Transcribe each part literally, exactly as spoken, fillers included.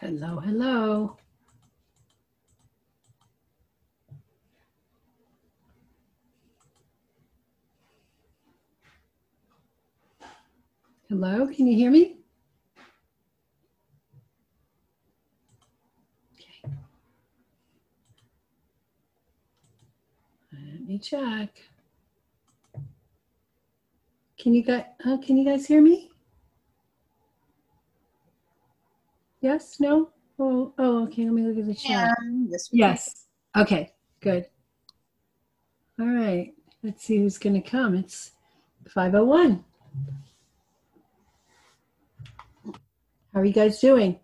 Hello, hello. Hello, can you hear me? Okay. Let me check. Can you guys, uh, can you guys hear me? Yes, no? Oh, oh, okay, let me look at the chat. Yes. Yes, okay, good. All right, let's see who's gonna come. It's five oh one. How are you guys doing?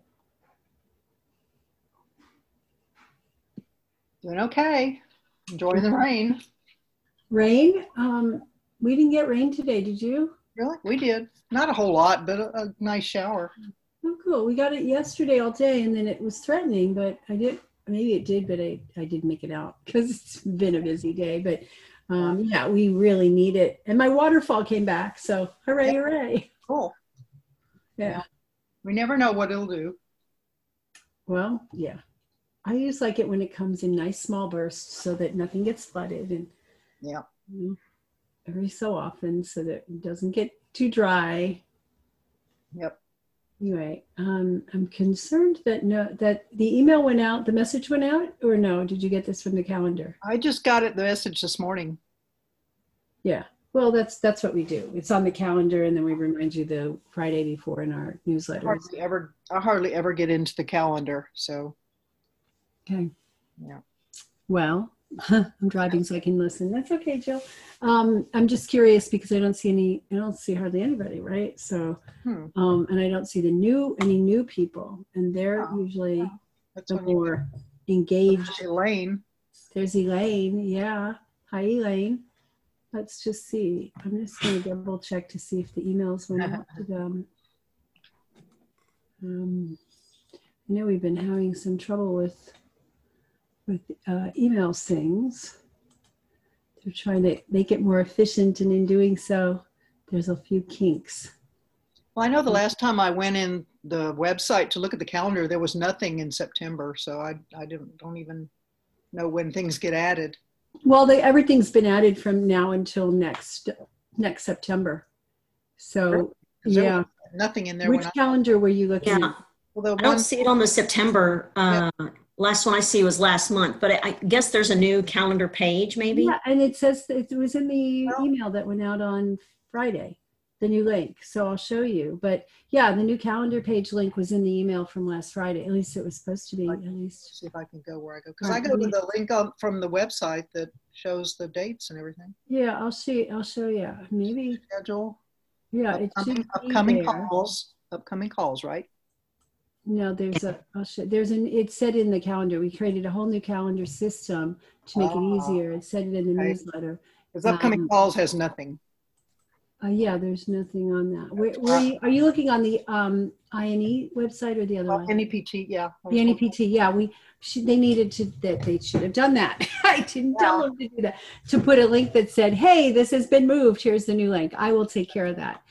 Doing okay. Enjoying the rain. Rain? Um, we didn't get rain today, did you? Really? We did. Not a whole lot, but a, a nice shower. Oh, cool. We got it yesterday all day, and then it was threatening, but I did, maybe it did, but I, I didn't make it out because it's been a busy day. But um, yeah, we really need it. And my waterfall came back, so hooray, Yeah. hooray. Cool. Yeah. Yeah. We never know what it'll do. Well, yeah. I just like it when it comes in nice small bursts so that nothing gets flooded, and Yeah. you know, every so often so that it doesn't get too dry. Yep. Anyway, um, I'm concerned that no, that the email went out, the message went out, or no? Did you get this from the calendar? I just got it the message this morning. Yeah. Well, that's that's what we do. It's on the calendar, and then we remind you the Friday before in our I newsletters. hardly ever I hardly ever get into the calendar. So Okay. yeah. Well, I'm driving, so I can listen. That's okay, Jill. Um, I'm just curious because I don't see any. I don't see hardly anybody, right? So, Hmm. um, and I don't see the new any new people, and they're Oh, usually That's the when you more engaged. Elaine. There's Elaine. Yeah. Hi, Elaine. Let's just see. I'm just going to double check to see if the emails went out to them. Um, I know we've been having some trouble with with uh, email things. They're trying to make it more efficient, and in doing so, there's a few kinks. Well, I know the last time I went in the website to look at the calendar, there was nothing in September. So I I didn't don't even know when things get added. Well, they, everything's been added from now until next next September. So yeah, Nothing in there. which When I, calendar were you looking Yeah, at? well, the I don't one, see it on the September. Uh, last one I see was last month, but I, I guess there's a new calendar page maybe. Yeah, and it says that it was in the Well- email that went out on Friday, the new link. So I'll show you. But yeah, the new calendar page link was in the email from last Friday. At least it was supposed to be. At least. see if I can go where I go. Because All I right, go to let me- the link on, from the website that shows the dates and everything. Yeah, I'll see. I'll show you. Maybe. Schedule. Yeah, it Upcoming, should be upcoming there. calls. Upcoming calls, right? No, there's a. I'll show, there's an. It said in the calendar. We created a whole new calendar system to make it Ah, easier. It said it in the okay. newsletter. Because upcoming Um, calls has nothing. Uh, yeah, there's nothing on that. Where, where are, you, are you looking on the um, I N E website or the other Oh, one? N E P T, yeah. I was The looking- N E P T, yeah. We should, they needed to that they should have done that. I didn't tell Yeah. them to do that. To put a link that said, "Hey, this has been moved. Here's the new link." I will take care of that.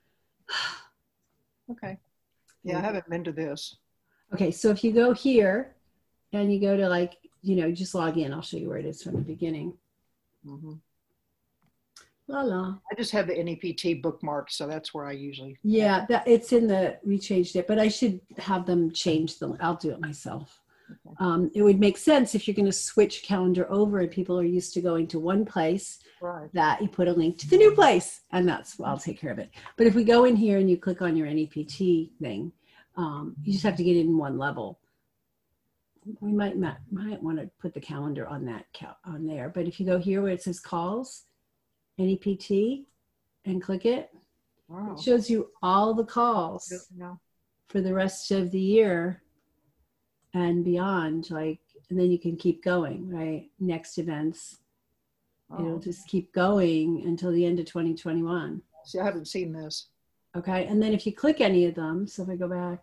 Okay. Yeah, I haven't been to this. Okay, so if you go here and you go to like, you know, just log in. I'll show you where it is from the beginning. hmm La la. I just have the N E P T bookmarked, so that's where I usually. Yeah, that it's in the, we changed it, but I should have them change them. I'll do it myself. Okay. Um, it would make sense if you're going to switch calendar over and people are used to going to one place, Right. that you put a link to the new place, and that's, I'll take care of it. But if we go in here and you click on your N E P T thing, um, you just have to get it in one level. We might not, might want to put the calendar on that cal on there, but if you go here where it says calls, N E P T, and click it, Wow. it shows you all the calls Yeah. for the rest of the year and beyond, like, and then you can keep going, right? Next events, it'll Oh. just keep going until the end of twenty twenty-one. See, I haven't seen this. Okay, and then if you click any of them, so if I go back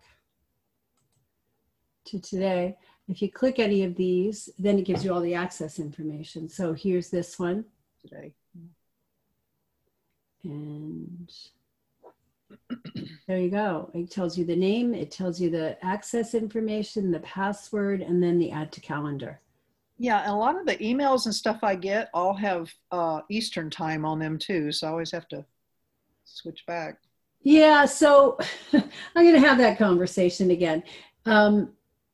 to today, if you click any of these, then it gives you all the access information. So here's this one, Today. and There you go. It tells you the name, it tells you the access information, the password, and then the add to calendar. Yeah, and a lot of the emails and stuff I get all have uh, Eastern time on them too, so I always have to switch back. Yeah, so I'm going to have that conversation again. Um,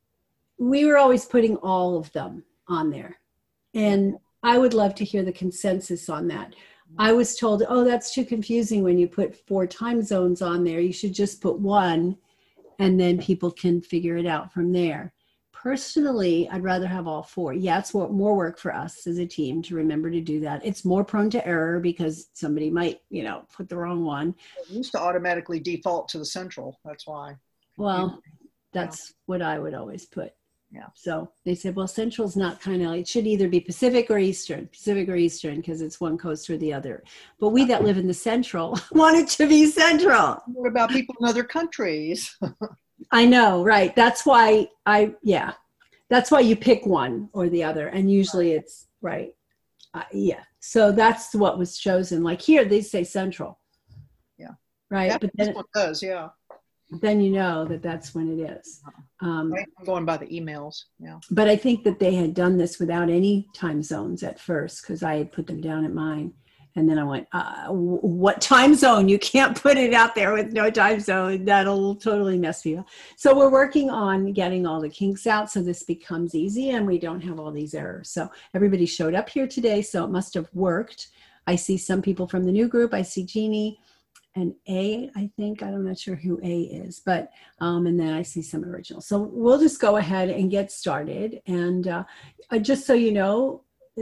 we were always putting all of them on there, and I would love to hear the consensus on that. I was told, oh, that's too confusing when you put four time zones on there. You should just put one, and then people can figure it out from there. Personally, I'd rather have all four. Yeah, it's more work for us as a team to remember to do that. It's more prone to error because somebody might, you know, put the wrong one. It used to automatically default to the central. That's why. Well, that's yeah. what I would always put. Yeah. So they said, well, Central's not kind of, it should either be Pacific or Eastern, Pacific or Eastern, because it's one coast or the other. But we that live in the Central want it to be Central. What about people in other countries? I know, right. That's why I, yeah, that's why you pick one or the other. And usually it's right. Uh, yeah. So that's what was chosen. Like here, they say Central. Yeah. Right. Yeah, but then this one does, yeah. Then you know that that's when it is. Um, right. I'm going by the emails. Yeah. But I think that they had done this without any time zones at first because I had put them down at mine. And then I went, uh, what time zone? You can't put it out there with no time zone. That'll totally mess me up. So we're working on getting all the kinks out so this becomes easy and we don't have all these errors. So everybody showed up here today, so it must have worked. I see some people from the new group. I see Jeannie and A, I think. I'm not sure who A is, but, um, and then I see some originals. So we'll just go ahead and get started. And uh, just so you know,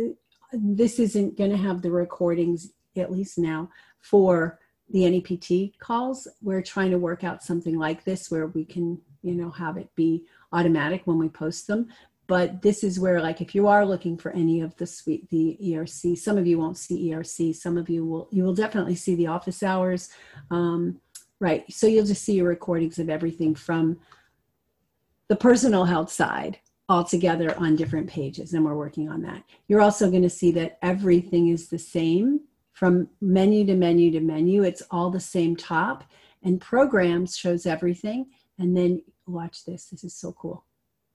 this isn't going to have the recordings, at least now, for the N E P T calls. We're trying to work out something like this where we can, you know, have it be automatic when we post them. But this is where, like, if you are looking for any of the suite, the E R C, some of you won't see E R C, some of you will, you will definitely see the office hours. Um, right. So you'll just see your recordings of everything from the personal health side all together on different pages, and we're working on that. You're also going to see that everything is the same from menu to menu to menu. It's all the same top, and programs shows everything. And then watch this. This is so cool.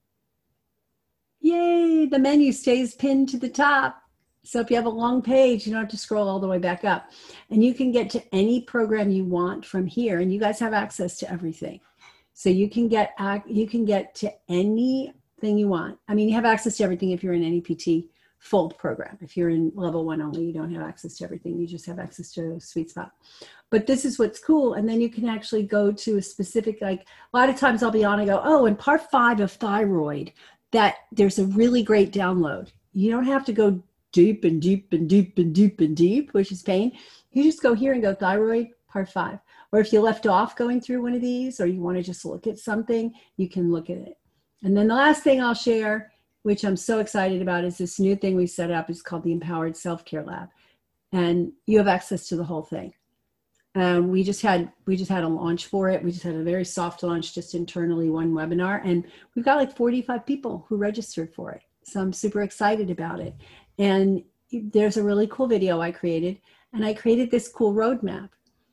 Yay, the menu stays pinned to the top. So if you have a long page, you don't have to scroll all the way back up. And you can get to any program you want from here, and you guys have access to everything. So you can get you can get to anything you want. I mean, you have access to everything if you're in N E P T full program. If you're in level one only, you don't have access to everything. You just have access to a sweet spot. But this is what's cool. And then you can actually go to a specific, like a lot of times I'll be on and go, oh, in part five of thyroid, that there's a really great download. You don't have to go deep and deep and deep and deep and deep, which is pain. You just go here and go thyroid part five. Or if you left off going through one of these, or you want to just look at something, you can look at it. And then the last thing I'll share, which I'm so excited about, is this new thing we set up. It's called the Empowered Self-Care Lab. And you have access to the whole thing. Um, we just had we just had a launch for it. We just had a very soft launch, just internally, one webinar, and we've got like forty-five people who registered for it. So I'm super excited about it. And there's a really cool video I created, and I created this cool roadmap.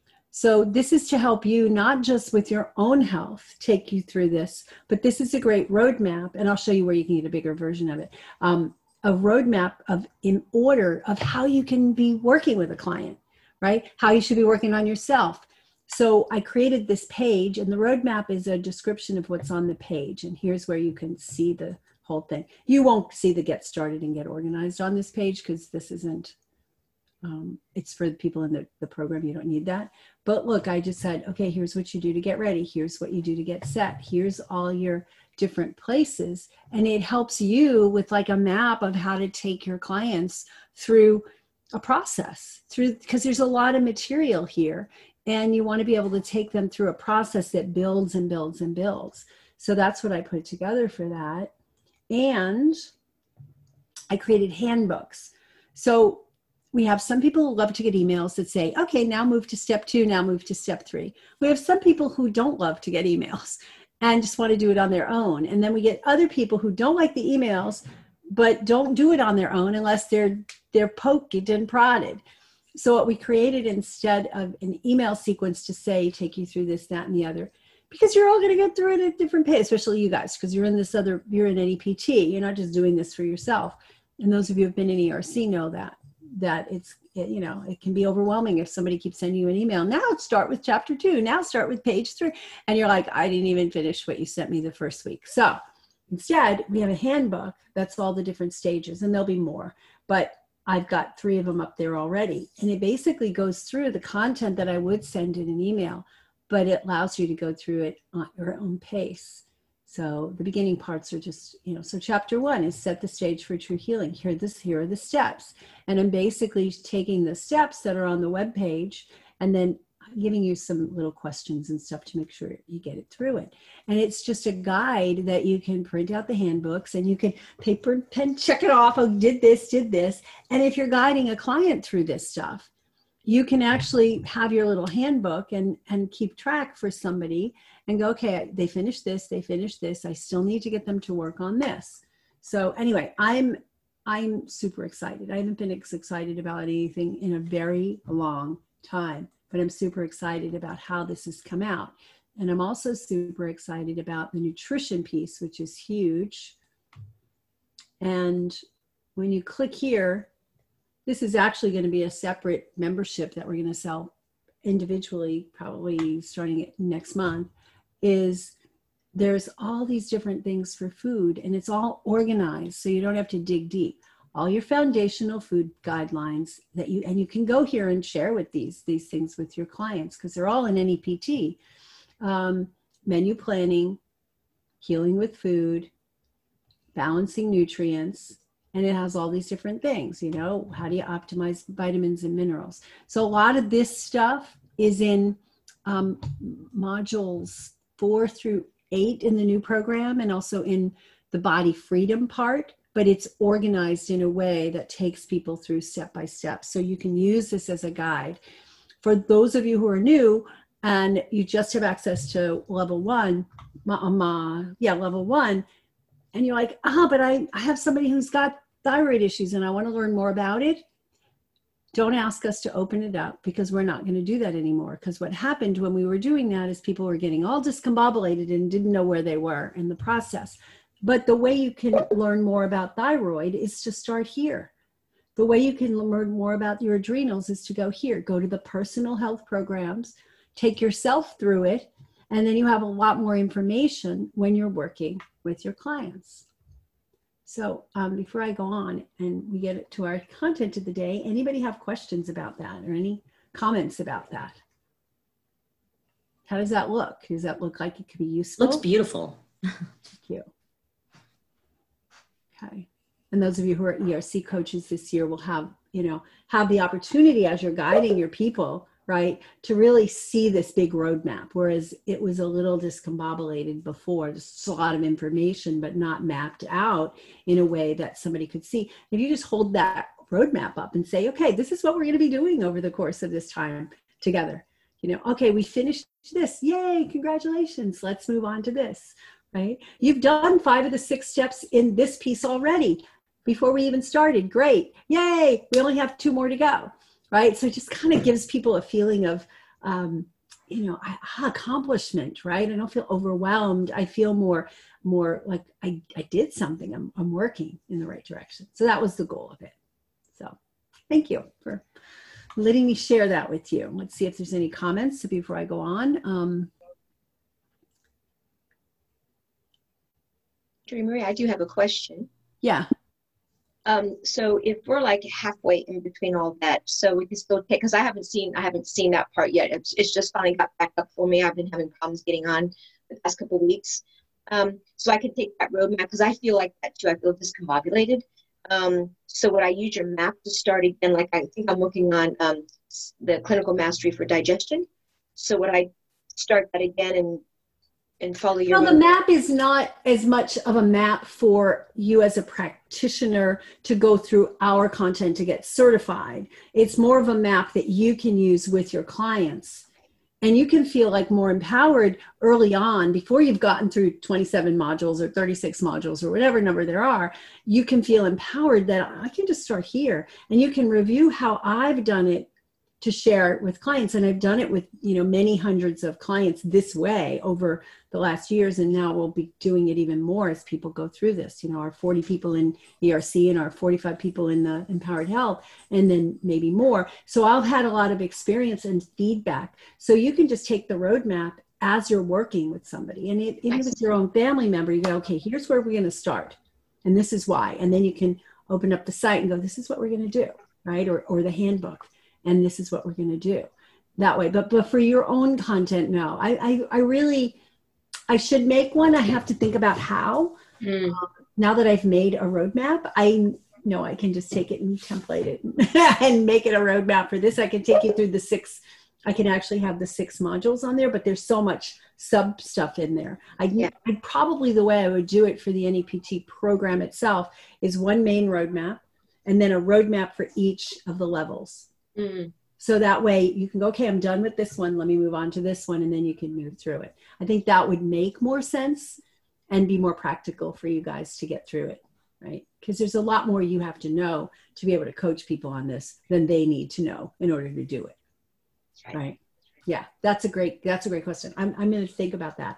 So this is to help you not just with your own health, take you through this, but this is a great roadmap, and I'll show you where you can get a bigger version of it. Um, a roadmap of in order of how you can be working with a client. Right? How you should be working on yourself. So I created this page, and the roadmap is a description of what's on the page. And here's where you can see the whole thing. You won't see the get started and get organized on this page because this isn't, um, it's for the people in the, the program. You don't need that. But look, I just said, okay, here's what you do to get ready. Here's what you do to get set. Here's all your different places. And it helps you with like a map of how to take your clients through a process through, because there's a lot of material here, and you want to be able to take them through a process that builds and builds and builds. So that's what I put together for that. And I created handbooks. So we have some people who love to get emails that say, okay, now move to step two, now move to step three. We have some people who don't love to get emails and just want to do it on their own. And then we get other people who don't like the emails, but don't do it on their own unless they're they're poked and prodded. So what we created instead of an email sequence to say, take you through this, that, and the other, because you're all going to get through it at different pace, especially you guys, because you're in this other, you're in N E P T. You're not just doing this for yourself. And those of you who have been in E R C know that, that it's, it, you know, it can be overwhelming if somebody keeps sending you an email. Now start with chapter two. Now start with page three. And you're like, I didn't even finish what you sent me the first week. So instead, we have a handbook. That's all the different stages, and there'll be more. But I've got three of them up there already. And it basically goes through the content that I would send in an email, but it allows you to go through it at your own pace. So the beginning parts are just, you know, so chapter one is set the stage for true healing. Here, this, here are the steps. And I'm basically taking the steps that are on the web page and then giving you some little questions and stuff to make sure you get it through it. And it's just a guide that you can print out the handbooks and you can paper and pen, check it off. Oh, did this, did this. And if you're guiding a client through this stuff, you can actually have your little handbook and, and keep track for somebody and go, okay, they finished this, they finished this. I still need to get them to work on this. So anyway, I'm, I'm super excited. I haven't been as excited about anything in a very long time, but I'm super excited about how this has come out. And I'm also super excited about the nutrition piece, which is huge. And when you click here, this is actually going to be a separate membership that we're going to sell individually, probably starting next month, is there's all these different things for food and it's all organized. So you don't have to dig deep. All your foundational food guidelines that you, and you can go here and share with these, these things with your clients because they're all in N E P T. Um, menu planning, healing with food, balancing nutrients, and it has all these different things, you know, how do you optimize vitamins and minerals? So a lot of this stuff is in um, modules four through eight in the new program and also in the body freedom part, but it's organized in a way that takes people through step by step. So you can use this as a guide. For those of you who are new and you just have access to level one, um, yeah, level one, and you're like, ah, but I, I have somebody who's got thyroid issues and I want to learn more about it. Don't ask us to open it up because we're not going to do that anymore. Because what happened when we were doing that is people were getting all discombobulated and didn't know where they were in the process. But the way you can learn more about thyroid is to start here. The way you can learn more about your adrenals is to go here, go to the personal health programs, take yourself through it, and then you have a lot more information when you're working with your clients. So um, before I go on and we get to our content of the day, anybody have questions about that or any comments about that? How does that look? Does that look like it could be useful? Looks beautiful. Thank you. Okay. And those of you who are E R C coaches this year will have, you know, have the opportunity as you're guiding your people, right, to really see this big roadmap, whereas it was a little discombobulated before, just a lot of information, but not mapped out in a way that somebody could see. If you just hold that roadmap up and say, okay, this is what we're going to be doing over the course of this time together. You know, okay, we finished this. Yay, congratulations. Let's move on to this, right? You've done five of the six steps in this piece already before we even started. Great. Yay, we only have two more to go. Right. So it just kind of gives people a feeling of, um, you know, accomplishment, right? I don't feel overwhelmed. I feel more, more like I, I did something. I'm, I'm working in the right direction. So that was the goal of it. So thank you for letting me share that with you. Let's see if there's any comments before I go on. Um, Marie, I do have a question. Yeah. Um, so if we're like halfway in between all that, so we can still take, because I haven't seen, I haven't seen that part yet. It's, it's just finally got back up for me. I've been having problems getting on the past couple of weeks. Um, so I can take that roadmap because I feel like that too. I feel discombobulated. Um, so would I use your map to start again? Like I think I'm working on um, the clinical mastery for digestion. So would I start that again and and follow your Well, the map is not as much of a map for you as a practitioner to go through our content to get certified. It's more of a map that you can use with your clients. And you can feel like more empowered early on before you've gotten through twenty-seven modules or thirty-six modules or whatever number there are. You can feel empowered that I can just start here and you can review how I've done it to share with clients. And I've done it with, you know, many hundreds of clients this way over the last years. And now we'll be doing it even more as people go through this, you know, our forty people in E R C and our forty-five people in the Empowered Health, and then maybe more. So I've had a lot of experience and feedback. So you can just take the roadmap as you're working with somebody. And it, even if it's your own family member, you go, okay, here's where we're going to start. And this is why. And then you can open up the site and go, this is what we're going to do, right? Or, or the handbook. And this is what we're going to do that way. But, but for your own content, no, I, I, I really, I should make one. I have to think about how. Mm. Um, now that I've made a roadmap, I know I can just take it and template it and make it a roadmap for this. I can take you through the six, I can actually have the six modules on there, but there's so much sub stuff in there. I, yeah. I'd probably, the way I would do it for the N E P T program itself is one main roadmap and then a roadmap for each of the levels. Mm. So that way you can go, okay, I'm done with this one. Let me move on to this one. And then you can move through it. I think that would make more sense and be more practical for you guys to get through it, right? Because there's a lot more you have to know to be able to coach people on this than they need to know in order to do it. Right. right. Yeah, that's a great, that's a great question. I'm, I'm going to think about that.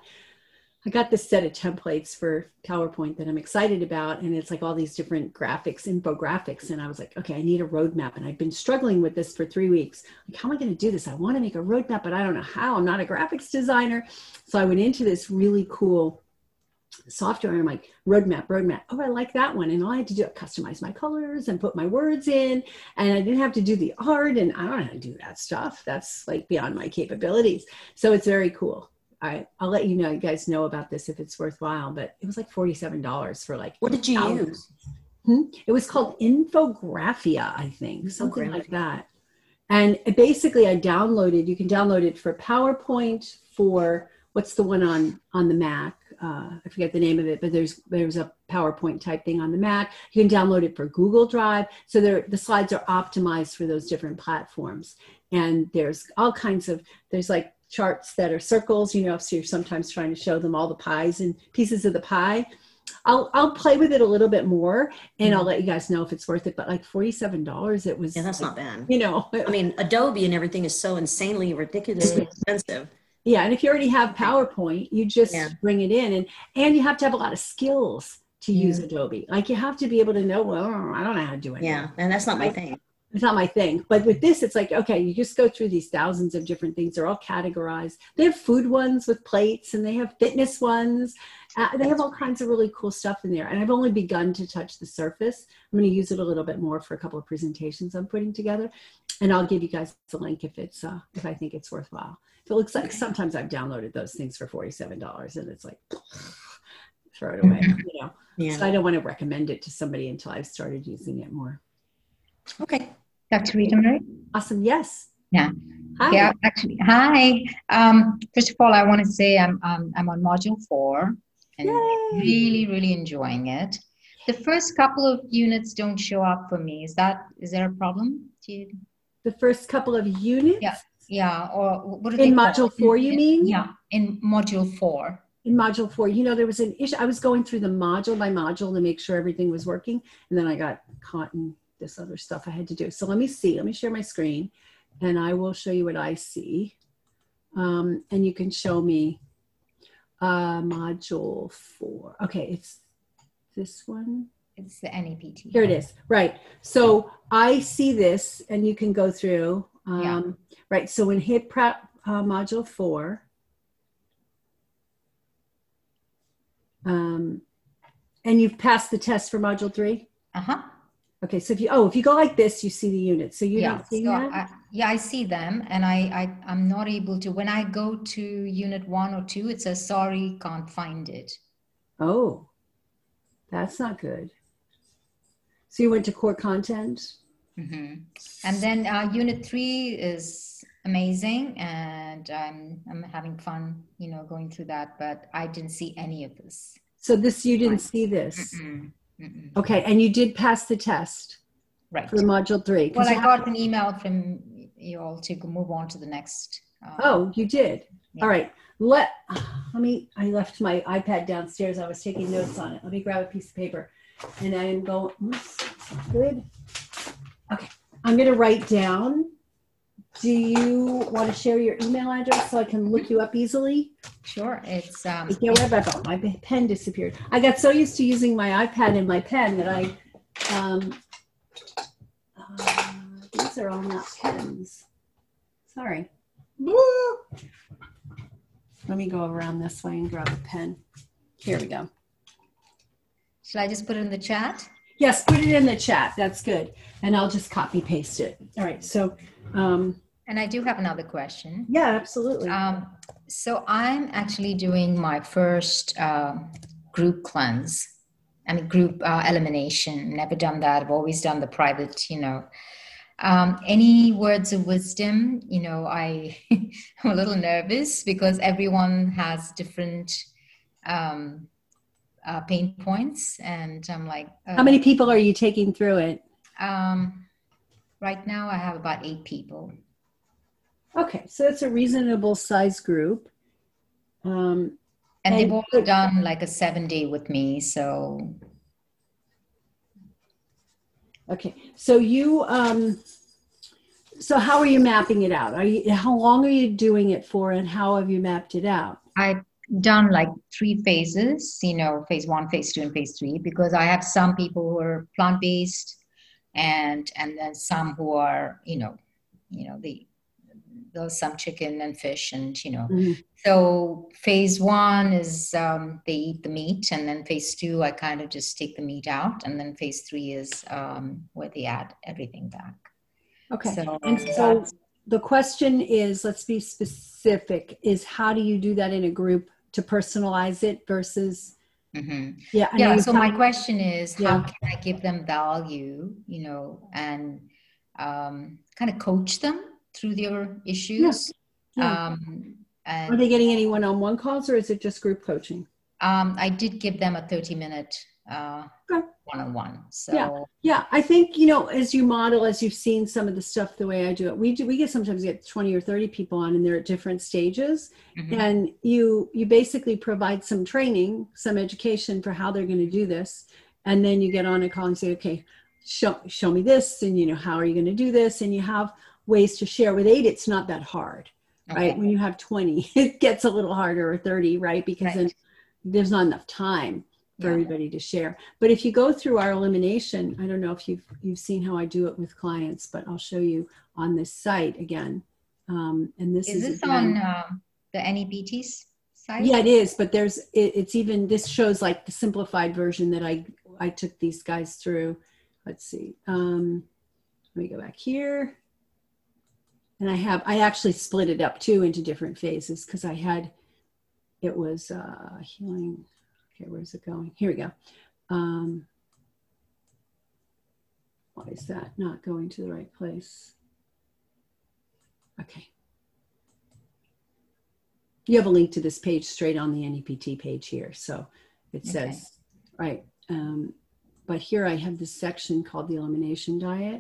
I got this set of templates for PowerPoint that I'm excited about. And it's like all these different graphics, infographics. And I was like, okay, I need a roadmap. And I've been struggling with this for three weeks. Like, how am I going to do this? I want to make a roadmap, but I don't know how. I'm not a graphics designer. So I went into this really cool software and I'm like, roadmap, roadmap. Oh, I like that one. And all I had to do was customize my colors and put my words in. And I didn't have to do the art. And I don't know how to do that stuff. That's like beyond my capabilities. So it's very cool. All right. I'll let you know, you guys know about this if it's worthwhile, but it was like forty-seven dollars for like. What did you hours. use? Hmm? It was called Infographia, I think, something like that. And it basically I downloaded, you can download it for PowerPoint, for what's the one on, on the Mac? Uh, I forget the name of it, but there's there's a PowerPoint type thing on the Mac. You can download it for Google Drive. So the slides are optimized for those different platforms. And there's all kinds of, there's like charts that are circles, you know, so you're sometimes trying to show them all the pies and pieces of the pie. I'll I'll play with it a little bit more and mm-hmm. I'll let you guys know if it's worth it. But like forty-seven dollars, it was. Yeah, that's like, not bad. You know, I mean, Adobe and everything is so insanely ridiculously expensive. Yeah, and if you already have PowerPoint, you just yeah. bring it in, and and you have to have a lot of skills to use yeah. Adobe. Like you have to be able to know, well, I don't know how to do it. Yeah, and that's not my thing. It's not my thing. But with this, it's like, okay, you just go through these thousands of different things. They're all categorized. They have food ones with plates, and they have fitness ones. Uh, they have all kinds of really cool stuff in there. And I've only begun to touch the surface. I'm going to use it a little bit more for a couple of presentations I'm putting together. And I'll give you guys the link if it's uh, if I think it's worthwhile. If it looks like sometimes I've downloaded those things for forty-seven dollars and it's like, throw it away, you know. Yeah. So I don't want to recommend it to somebody until I've started using it more. Okay. Doctor Rita Marie? Awesome. Yes. Yeah. Hi. Yeah, actually, hi. Um, first of all, I want to say I'm um, I'm on module four and Yay. really, really enjoying it. The first couple of units don't show up for me. Is that, is there a problem? Do you... The first couple of units? Yeah. Yeah. Or what are in they module called? four, you mean? Yeah. In module four. In module four, you know, there was an issue. I was going through the module by module to make sure everything was working. And then I got caught in this other stuff I had to do. So let me see, let me share my screen and I will show you what I see. Um, and you can show me uh, module four. Okay, it's this one. It's the N E P T. Here it is, right. So I see this and you can go through, um, yeah. right. So in HIT prep uh, module four, um, and you've passed the test for module three? Uh-huh. Okay, so if you, oh, if you go like this, you see the units. So you yeah, don't see so that? I, yeah, I see them and I, I, I'm not able to, when I go to unit one or two, it says, sorry, can't find it. Oh, that's not good. So you went to core content? Mm-hmm. And then uh, unit three is amazing and I'm, I'm having fun, you know, going through that, but I didn't see any of this. So this, you didn't see this? Mm-mm. Mm-mm. Okay, and you did pass the test, right? For module three. Well, I got an email from you all to move on to the next. Uh, oh, you did. Yeah. All right. Let let me. I left my iPad downstairs. I was taking notes on it. Let me grab a piece of paper, and I am going. Oops, good. Okay, I'm going to write down do you want to share your email address so I can look you up easily? Sure. It's um, I can't worry about that. My pen disappeared. I got so used to using my iPad and my pen that I, um, uh, these are all not pens. Sorry. Woo! Let me go around this way and grab a pen. Here we go. shall I just put it in the chat? Yes, put it in the chat. That's good. And I'll just copy paste it. All right. So, um, And I do have another question. yeah, absolutely. Um, so I'm actually doing my first uh, group cleanse. I mean, group uh, elimination. Never done that. I've always done the private, you know. Um, any words of wisdom? You know, I, I'm a little nervous because everyone has different um, uh, pain points. And I'm like, uh, How many people are you taking through it? Um, right now I have about eight people. Okay, so it's a reasonable size group. Um, And, And- they've all done like a seven day with me. So okay, so you, um, so how are you mapping it out? Are you, how long are you doing it for, and how have you mapped it out? I've done like three phases, you know, phase one, phase two, and phase three, because I have some people who are plant-based and, and then some who are, you know, you know, the, there's some chicken and fish and, you know, Mhm. so phase one is um, they eat the meat, and then phase two, I kind of just take the meat out. And then phase three is um, where they add everything back. Okay, So and so that's- the question is, let's be specific, is how do you do that in a group to personalize it versus, Mhm. yeah. I know Yeah. you're So my telling- question is, Yeah. how can I give them value, you know, and um, kind of coach them through their issues? Yeah. Um, Are and they getting any one-on-one calls, or is it just group coaching? um, I did give them a thirty minute uh, Okay. one-on-one. So Yeah. Yeah, I think, you know, as you model, as you've seen some of the stuff the way I do it, we do, we get sometimes get twenty or thirty people on, and they're at different stages. mhm. And you you basically provide some training, some education for how they're going to do this, and then you get on a call and say, okay, show show me this, and you know, how are you going to do this? And you have ways to share. With eight, it's not that hard, right? Okay. When you have twenty, it gets a little harder, or thirty, right? Because then Right. there's not enough time for Yeah. everybody to share. But if you go through our elimination, I don't know if you've you've seen how I do it with clients, but I'll show you on this site again. Um, and this Is is this again, on um, the N E P T's site? yeah, it is. But there's it, it's even this shows like the simplified version that I I took these guys through. Let's see. Um, let me go back here. And I have I actually split it up too into different phases because I had it was uh, healing. Okay, where's it going? Here we go. Um, why is that not going to the right place? Okay. You have a link to this page straight on the N E P T page here. So it says, Okay. right. Um, but here I have this section called the elimination diet.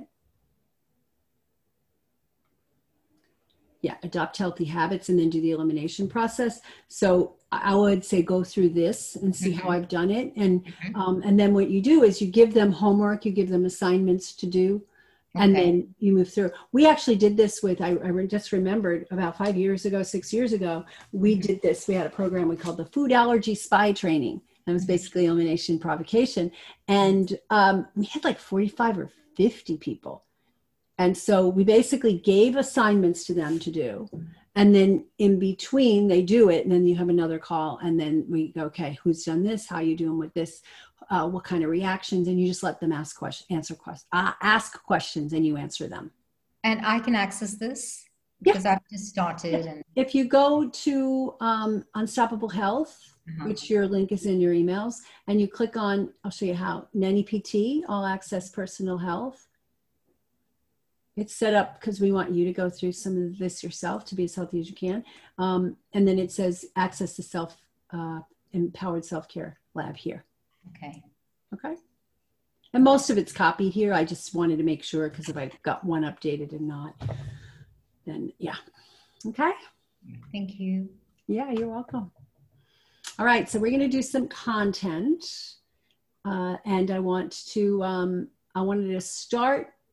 Yeah, adopt healthy habits and then do the elimination process. So I would say go through this and see how Mhm. I've done it. And Mhm. um, and then what you do is you give them homework, you give them assignments to do, and Okay. then you move through. We actually did this with, I, I re- just remembered about five years ago, six years ago, we Mhm. did this. We had a program we called the Food Allergy Spy Training. That was Mhm. basically elimination provocation. And um, we had like forty-five or fifty people. And so we basically gave assignments to them to do. And then in between, they do it. And then you have another call. And then we go, okay, who's done this? How are you doing with this? Uh, what kind of reactions? And you just let them ask questions, answer questions, uh, ask questions, and you answer them. And I can access this Yeah. because I've just started. And If you go to um, Unstoppable Health, uh-huh. which your link is in your emails, and you click on, I'll show you how, N E P T, All Access Personal Health. It's set up because we want you to go through some of this yourself to be as healthy as you can. Um, and then it says access to self uh, empowered self-care lab here. Okay. Okay. And most of it's copied here. I just wanted to make sure because if I got one updated and not, then yeah. Okay. Thank you. Yeah, you're welcome. All right. So we're going to do some content. Uh, and I want to, um, I wanted to start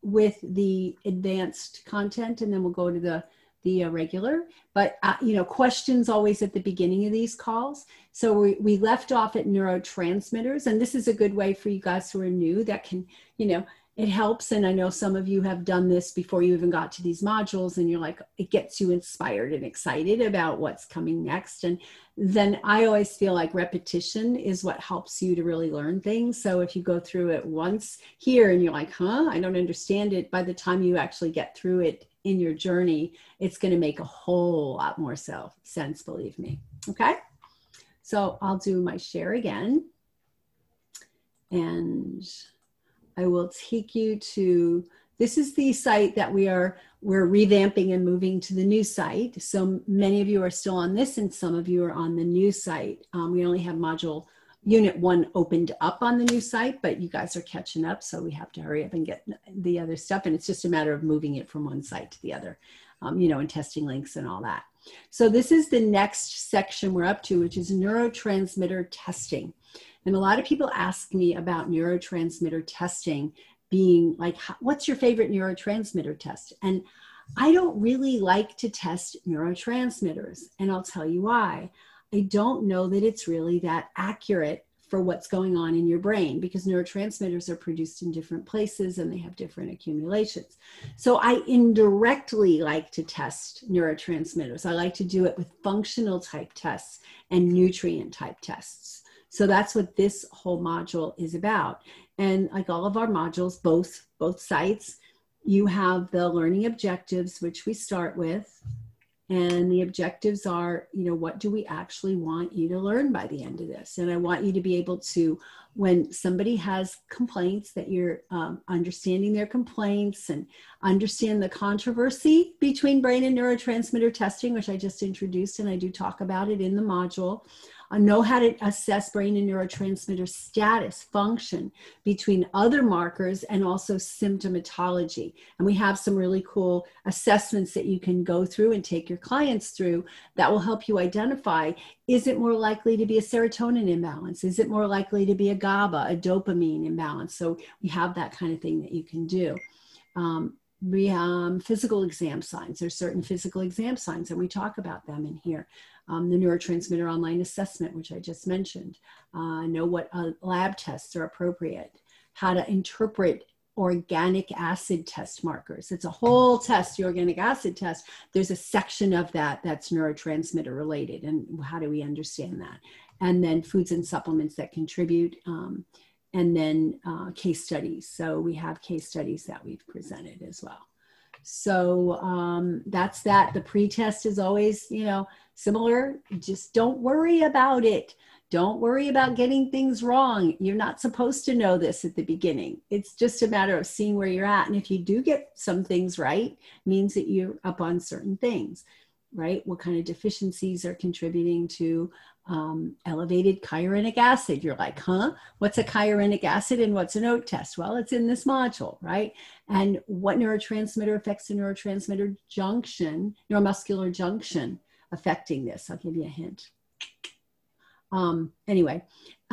with the advanced content, and then we'll go to the the uh, regular. But uh, you know, questions always at the beginning of these calls. So we, we left off at neurotransmitters, and this is a good way for you guys who are new that can, you know, it helps. And I know some of you have done this before you even got to these modules, and you're like, it gets you inspired and excited about what's coming next. And then I always feel like repetition is what helps you to really learn things. So if you go through it once here and you're like, huh, I don't understand it, by the time you actually get through it in your journey, it's going to make a whole lot more self sense, believe me. Okay. So I'll do my share again, and I will take you to, this is the site that we are, we're revamping and moving to the new site. So many of you are still on this, and some of you are on the new site. Um, we only have module unit one opened up on the new site, but you guys are catching up. So we have to hurry up and get the other stuff. And it's just a matter of moving it from one site to the other, um, you know, and testing links and all that. So this is the next section we're up to, which is neurotransmitter testing. And a lot of people ask me about neurotransmitter testing being like, what's your favorite neurotransmitter test? And I don't really like to test neurotransmitters. And I'll tell you why. I don't know that it's really that accurate for what's going on in your brain, because neurotransmitters are produced in different places and they have different accumulations. So I indirectly like to test neurotransmitters. I like to do it with functional type tests and nutrient type tests. So that's what this whole module is about. And like all of our modules, both, both sites, you have the learning objectives, which we start with. And the objectives are, you know, what do we actually want you to learn by the end of this? And I want you to be able to, when somebody has complaints, that you're um, understanding their complaints and understand the controversy between brain and neurotransmitter testing, which I just introduced, and I do talk about it in the module. I know how to assess brain and neurotransmitter status, function between other markers, and also symptomatology. And we have some really cool assessments that you can go through and take your clients through that will help you identify, is it more likely to be a serotonin imbalance? Is it more likely to be a GABA, a dopamine imbalance? So we have that kind of thing that you can do. Um, we um, physical exam signs. There's certain physical exam signs, and we talk about them in here. Um, the neurotransmitter online assessment, which I just mentioned. Uh, know what uh, lab tests are appropriate. How to interpret organic acid test markers. It's a whole test, the organic acid test. There's a section of that that's neurotransmitter related, and how do we understand that? And then foods and supplements that contribute, um, and then uh, case studies. So we have case studies that we've presented as well. So um, that's that. The pre-test is always, you know, similar. Just don't worry about it. Don't worry about getting things wrong. You're not supposed to know this at the beginning. It's just a matter of seeing where you're at. And if you do get some things right, means that you're up on certain things, right? What kind of deficiencies are contributing to um, elevated chirinic acid? You're like, huh? What's a chirinic acid and what's an O A T test? Well, it's in this module, right? And what neurotransmitter affects the neurotransmitter junction, neuromuscular junction affecting this? I'll give you a hint. Um, anyway,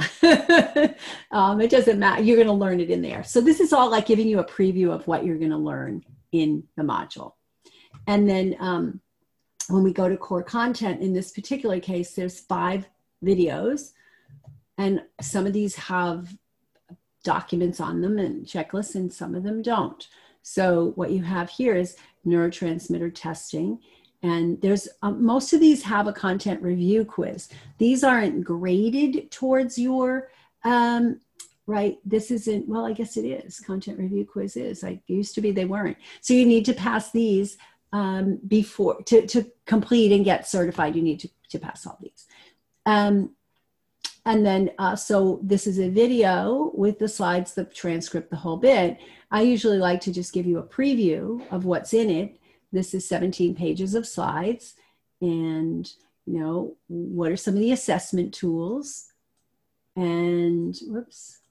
um, it doesn't matter. You're going to learn it in there. So this is all like giving you a preview of what you're going to learn in the module. And then um, when we go to core content, in this particular case, there's five videos, and some of these have documents on them and checklists, and some of them don't. So what you have here is neurotransmitter testing. And there's um, most of these have a content review quiz. These aren't graded towards your, um, right? This isn't, well, I guess it is. Content review quiz is. Like, it used to be, they weren't. So you need to pass these um, before, to, to complete and get certified, you need to, to pass all these. Um, and then, uh, so this is a video with the slides, the transcript, the whole bit. I usually like to just give you a preview of what's in it. This is seventeen pages of slides, and, you know, what are some of the assessment tools, and whoops,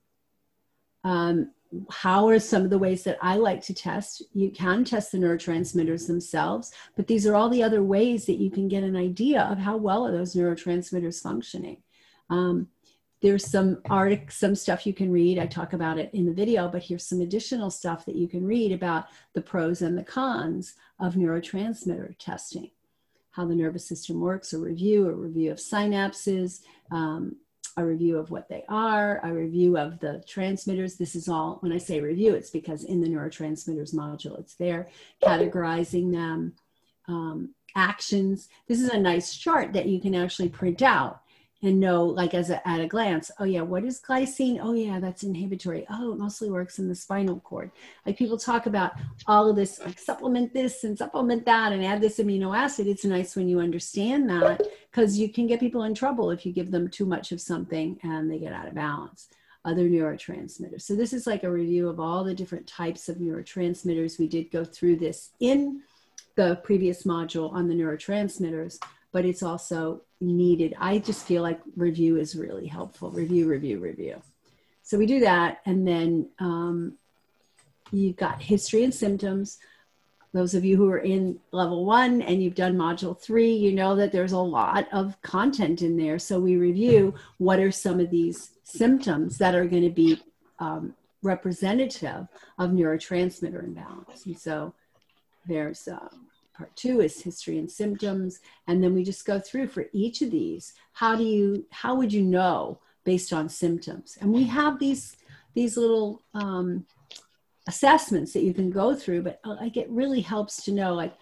um, how are some of the ways that I like to test? You can test the neurotransmitters themselves, but these are all the other ways that you can get an idea of how well are those neurotransmitters functioning. Um, there's some artic, some stuff you can read. I talk about it in the video, but here's some additional stuff that you can read about the pros and the cons of neurotransmitter testing, how the nervous system works, a review, a review of synapses, um, a review of what they are, a review of the transmitters. This is all, when I say review, it's because in the neurotransmitters module, it's there, categorizing them, um, actions. This is a nice chart that you can actually print out and know, like as a, at a glance, oh yeah, what is glycine? Oh yeah, that's inhibitory. Oh, it mostly works in the spinal cord. Like people talk about all of this, like supplement this and supplement that and add this amino acid. It's nice when you understand that, because you can get people in trouble if you give them too much of something and they get out of balance. Other neurotransmitters. So this is like a review of all the different types of neurotransmitters. We did go through this in the previous module on the neurotransmitters, but it's also needed. I just feel like review is really helpful. Review, review, review. So we do that. And then um, you've got history and symptoms. Those of you who are in level one and you've done module three, you know that there's a lot of content in there. So we review what are some of these symptoms that are going to be um, representative of neurotransmitter imbalance. And so there's uh, part two is history and symptoms. And then we just go through for each of these. How do you, how would you know based on symptoms? And we have these, these little um, assessments that you can go through, but like it really helps to know, like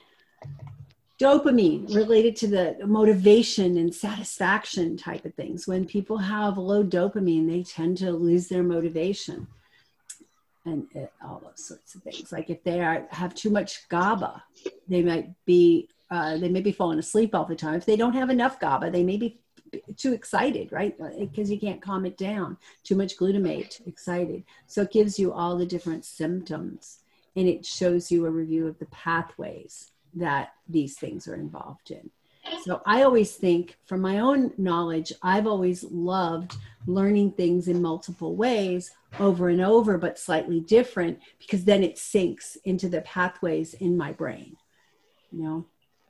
dopamine related to the motivation and satisfaction type of things. When people have low dopamine, they tend to lose their motivation. And it, all those sorts of things. Like if they are, have too much GABA, they might be uh, they may be falling asleep all the time. If they don't have enough GABA, they may be too excited, right? Because you can't calm it down. Too much glutamate, excited. So it gives you all the different symptoms, and it shows you a review of the pathways that these things are involved in. So I always think, from my own knowledge, I've always loved learning things in multiple ways over and over, but slightly different, because then it sinks into the pathways in my brain, you know.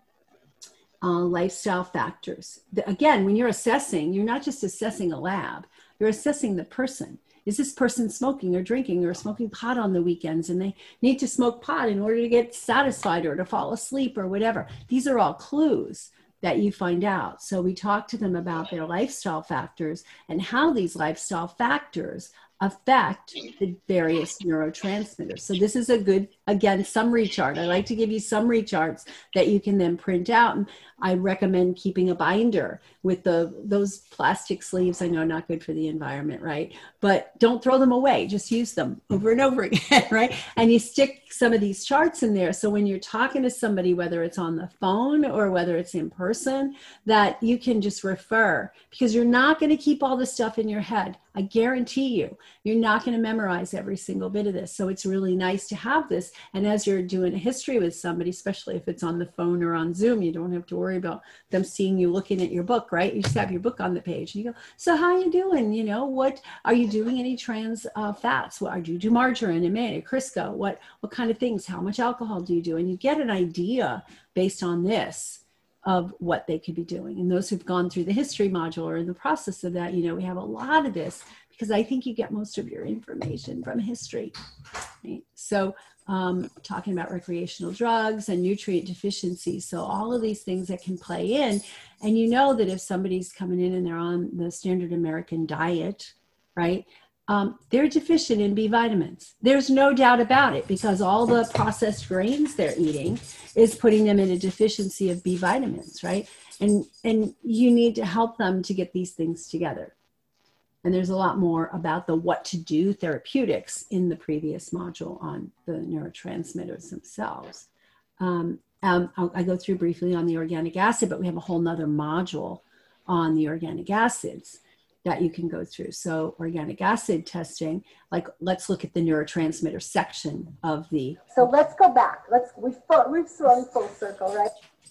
Uh, lifestyle factors. The, again, when you're assessing, you're not just assessing a lab, you're assessing the person. Is this person smoking or drinking or smoking pot on the weekends, and they need to smoke pot in order to get satisfied or to fall asleep or whatever? These are all clues that you find out. So we talk to them about their lifestyle factors and how these lifestyle factors affect the various neurotransmitters. So this is a good, again, summary chart. I like to give you summary charts that you can then print out. And I recommend keeping a binder with the those plastic sleeves. I know not good for the environment, right? But don't throw them away. Just use them over and over again, right? And you stick some of these charts in there. So when you're talking to somebody, whether it's on the phone or whether it's in person, that you can just refer, because you're not going to keep all this stuff in your head. I guarantee you, you're not going to memorize every single bit of this. So it's really nice to have this. And as you're doing a history with somebody, especially if it's on the phone or on Zoom, you don't have to worry about them seeing you looking at your book, right? You just have your book on the page. And you go, so how are you doing? You know, what are you doing? Any trans uh, fats? What do you do? Margarine and mayonnaise, Crisco? What, what kind of things? How much alcohol do you do? And you get an idea based on this of what they could be doing. And those who've gone through the history module or in the process of that, you know, we have a lot of this, because I think you get most of your information from history. Right? So um, talking about recreational drugs and nutrient deficiencies. So all of these things that can play in. And you know that if somebody's coming in and they're on the standard American diet, right? Um, they're deficient in B vitamins. There's no doubt about it, because all the processed grains they're eating is putting them in a deficiency of B vitamins, right? And, and you need to help them to get these things together. And there's a lot more about the what to do therapeutics in the previous module on the neurotransmitters themselves. Um, um, I go through briefly on the organic acid, but we have a whole nother module on the organic acids that you can go through. So organic acid testing, like let's look at the neurotransmitter section of the. So let's go back. Let's, we've, we've swung full circle, right?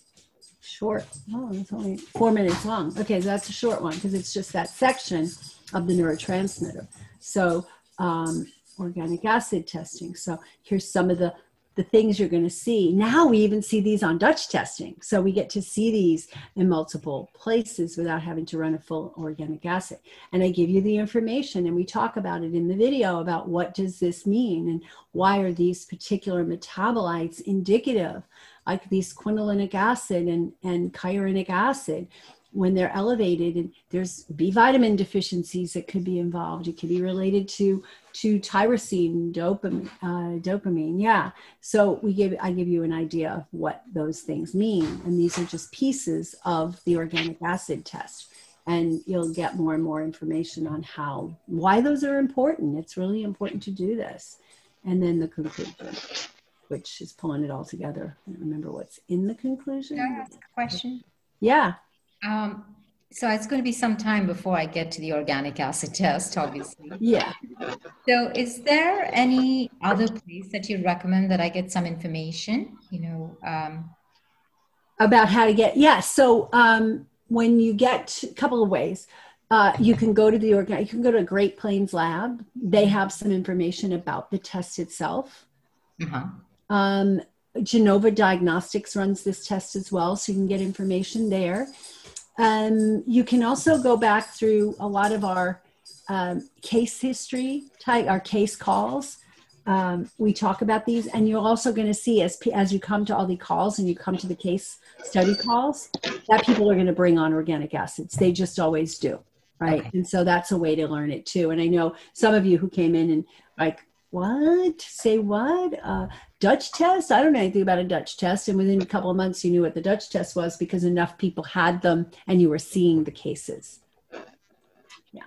Short. Oh, it's only four minutes long. Okay, so that's a short one because it's just that section of the neurotransmitter. So um, organic acid testing. So here's some of the the things you're going to see. Now we even see these on Dutch testing. So we get to see these in multiple places without having to run a full organic acid. And I give you the information and we talk about it in the video about what does this mean and why are these particular metabolites indicative, like these quinolinic acid and, and chironic acid. When they're elevated, and there's B vitamin deficiencies that could be involved. It could be related to to tyrosine, dopamine, uh, dopamine. Yeah. So we give I give you an idea of what those things mean, and these are just pieces of the organic acid test. And you'll get more and more information on how why those are important. It's really important to do this, and then the conclusion, which is pulling it all together. I don't remember what's in the conclusion. Can I ask a question? Yeah. Um, so it's going to be some time before I get to the organic acid test, obviously. Yeah. So is there any other place that you recommend that I get some information, you know? Um, About how to get, yeah. So um, when you get a couple of ways, uh, you can go to the organ, you can go to Great Plains Lab. They have some information about the test itself. uh-huh. Um, Genova Diagnostics runs this test as well, so you can get information there. Um, you can also go back through a lot of our um, case history, type, our case calls. Um, we talk about these, and you're also going to see as as you come to all the calls and you come to the case study calls, that people are going to bring on organic acids. They just always do, right? Okay. And so that's a way to learn it too. And I know some of you who came in and like, what? Say what? Uh, Dutch test? I don't know anything about a Dutch test. And within a couple of months, you knew what the Dutch test was because enough people had them and you were seeing the cases. Yeah.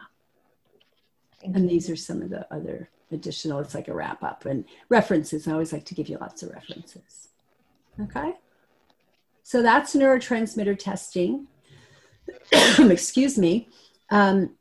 Thank And you. these are some of the other additional, it's like a wrap up and references. I always like to give you lots of references. Okay. So that's neurotransmitter testing. Excuse me. Um,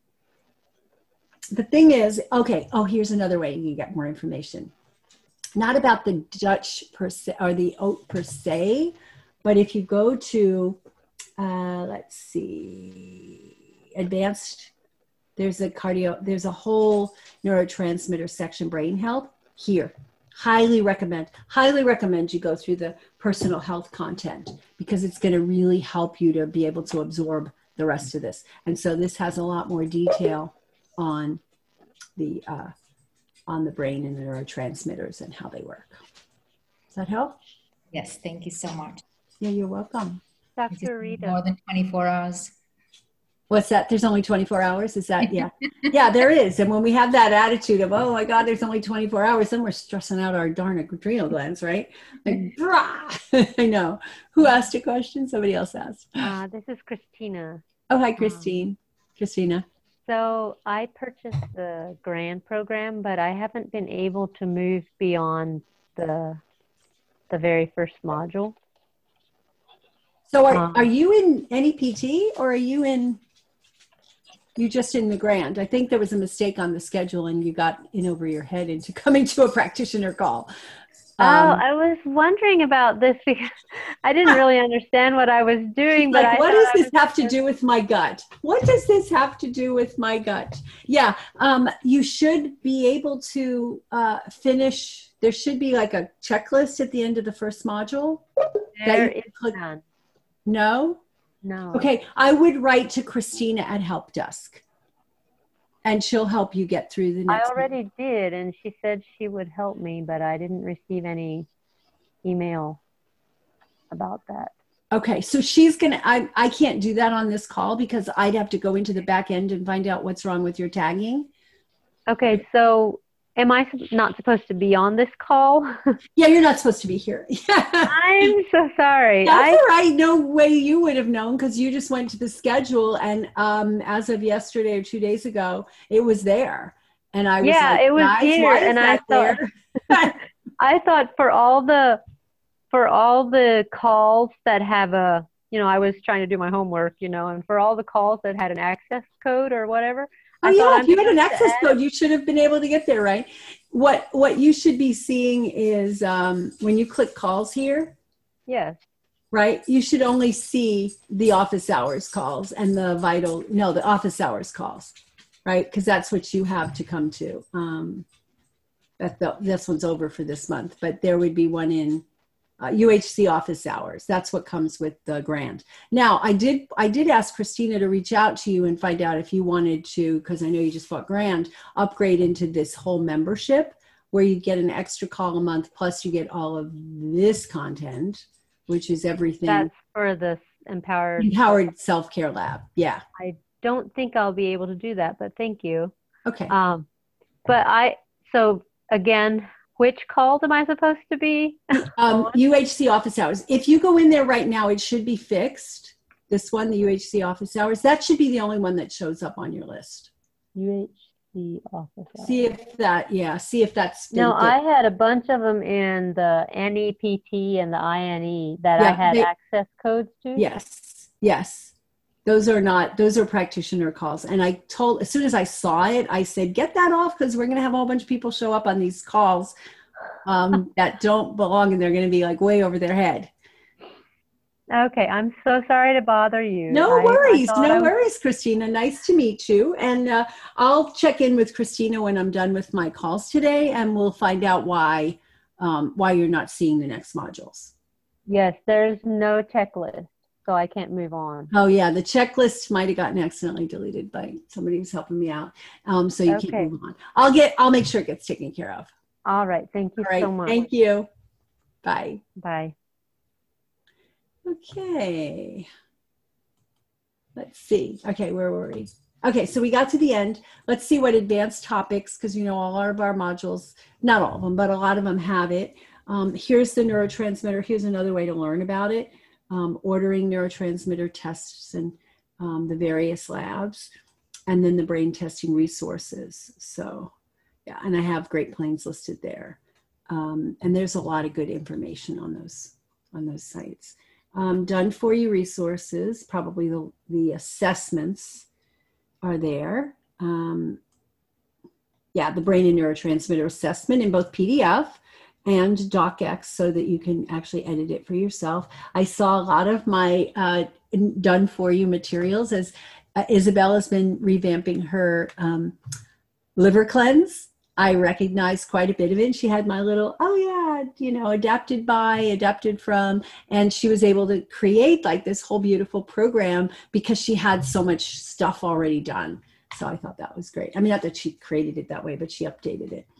The thing is, okay, oh, here's another way you can get more information. Not about the Dutch per se, or the oat per se, but if you go to, uh, let's see, advanced, there's a cardio, there's a whole neurotransmitter section, brain health, here. Highly recommend, highly recommend you go through the personal health content because it's going to really help you to be able to absorb the rest of this. And so this has a lot more detail on the uh, on the brain and the neurotransmitters and how they work. Does that help? Yes, thank you so much. Yeah, you're welcome. Is it Doctor Rita. more than twenty-four hours? What's that? There's only twenty-four hours? Is that, yeah. Yeah, there is. And when we have that attitude of, oh my God, there's only twenty-four hours, then we're stressing out our darn adrenal glands, right? Like, rah! I know. Who asked a question? Somebody else asked. Uh, this is Christina. Oh, hi, Christine. Christina. So I purchased the GRAND program, but I haven't been able to move beyond the the very first module. So are, Um, are you in any P T or are you in, you just in the grant? I think there was a mistake on the schedule and you got in over your head into coming to a practitioner call. Oh, Um, I was wondering about this because I didn't really understand what I was doing, but like, I what thought does I this was have to do with my gut? What does this have to do with my gut? Yeah, um, you should be able to uh, finish. There should be like a checklist at the end of the first module. there you is click- none. No? No. Okay, I would write to Christina at Help Desk and she'll help you get through the I next. already did, and she said she would help me, but I didn't receive any email about that. Okay, so she's gonna, I, I can't do that on this call because I'd have to go into the back end and find out what's wrong with your tagging. Okay, so am I sup- not supposed to be on this call? Yeah, you're not supposed to be here. I'm so sorry. That's I all right. No way you would have known because you just went to the schedule and um, as of yesterday or two days ago, it was there. And I was Yeah, like, it was guys, here, why is and I that thought- there? I thought for all the for all the calls that have a, you know, I was trying to do my homework, you know, and for all the calls that had an access code or whatever. Oh I yeah, thought if I'm you had an supposed to access add- code, you should have been able to get there, right? What what you should be seeing is um, when you click calls here, Yes. right? You should only see the office hours calls and the vital, no, the office hours calls, right? Because that's what you have to come to. Um, that the, this one's over for this month, but there would be one in uh, U H C office hours. That's what comes with the grant. Now, I did I did ask Christina to reach out to you and find out if you wanted to, because I know you just bought grant, upgrade into this whole membership where you get an extra call a month, plus you get all of this content, which is everything. That's for the empowered empowered self-care lab. Yeah. I don't think I'll be able to do that, but thank you. Okay. Um, but I, so again, which calls am I supposed to be? um, U H C office hours. If you go in there right now, it should be fixed. This one, the U H C office hours, that should be the only one that shows up on your list. U H C office hours. See if that, yeah, see if that's. No, I had a bunch of them in the N E P T and the I N E that Yeah, I had they- access codes to. Yes, yes. Those are not, those are practitioner calls. And I told, as soon as I saw it, I said, get that off because we're going to have a whole bunch of people show up on these calls um, that don't belong and they're going to be like way over their head. Okay, I'm so sorry to bother you. No I- I worries, thought no I was- worries, Christina. Nice to meet you. And uh, I'll check in with Christina when I'm done with my calls today and we'll find out why, um, why you're not seeing the next modules. Yes, there's no checklist, so I can't move on. Oh yeah, the checklist might have gotten accidentally deleted by somebody who's helping me out. Um, so you Okay. can't move on. I'll get, I'll make sure it gets taken care of. All right, thank you All right, so much. thank you. Bye. Bye. Okay. Let's see. Okay, where were we? Okay, so we got to the end. Let's see what advanced topics, because you know all of our modules, not all of them, but a lot of them have it. Um, here's the neurotransmitter. Here's another way to learn about it. Um, ordering neurotransmitter tests and um, the various labs, and then the brain testing resources. So yeah, and I have Great Plains listed there. Um, and there's a lot of good information on those, on those sites. Um, done for you resources, probably the, the assessments are there. Um, yeah, the brain and neurotransmitter assessment in both P D F and DocX so that you can actually edit it for yourself. I saw a lot of my uh, done for you materials as uh, Isabel has been revamping her um, liver cleanse. I recognized quite a bit of it. She had my little, oh yeah, you know, adapted by, adapted from, and she was able to create like this whole beautiful program because she had so much stuff already done. So I thought that was great. I mean, not that she created it that way, but she updated it.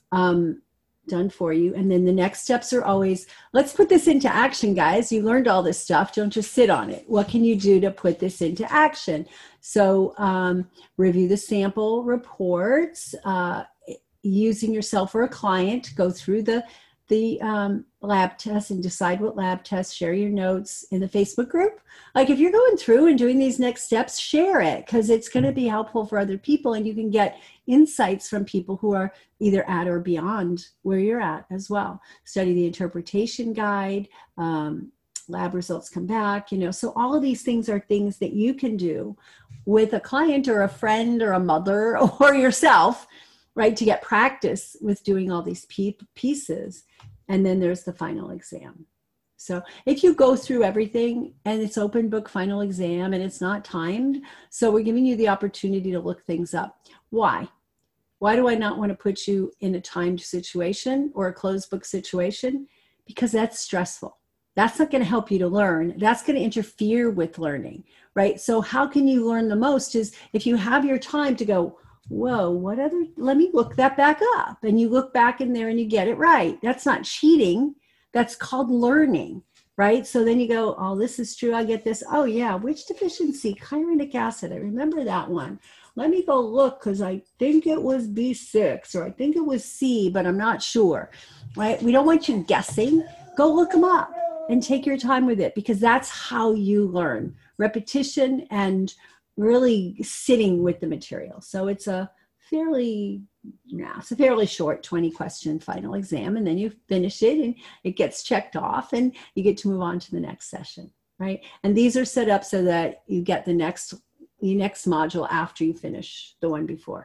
Um, done for you. And then the next steps are always, let's put this into action, guys. You learned all this stuff. Don't just sit on it. What can you do to put this into action? So um, review the sample reports, uh, using yourself or a client, go through the, the um, lab tests and decide what lab tests, share your notes in the Facebook group. Like if you're going through and doing these next steps, share it because it's going to be helpful for other people and you can get insights from people who are either at or beyond where you're at as well. Study the interpretation guide, um, lab results come back, you know, so all of these things are things that you can do with a client or a friend or a mother or yourself, right, to get practice with doing all these pieces. And then there's the final exam. So if you go through everything and it's open book final exam and it's not timed, so we're giving you the opportunity to look things up. Why? Why do I not want to put you in a timed situation or a closed book situation? Because that's stressful. That's not going to help you to learn. That's going to interfere with learning, right? So how can you learn the most is if you have your time to go, whoa, what other, let me look that back up. And you look back in there and you get it right. That's not cheating. That's called learning, right? So then you go, oh, this is true. I get this. Oh yeah, which deficiency? Chyrinic acid. I remember that one. Let me go look because I think it was B six or I think it was C, but I'm not sure, right? We don't want you guessing. Go look them up and take your time with it because that's how you learn. Repetition and really sitting with the material. So it's a fairly, yeah, it's a fairly short twenty question final exam, and then you finish it and it gets checked off and you get to move on to the next session, right? And these are set up so that you get the next, the next module after you finish the one before.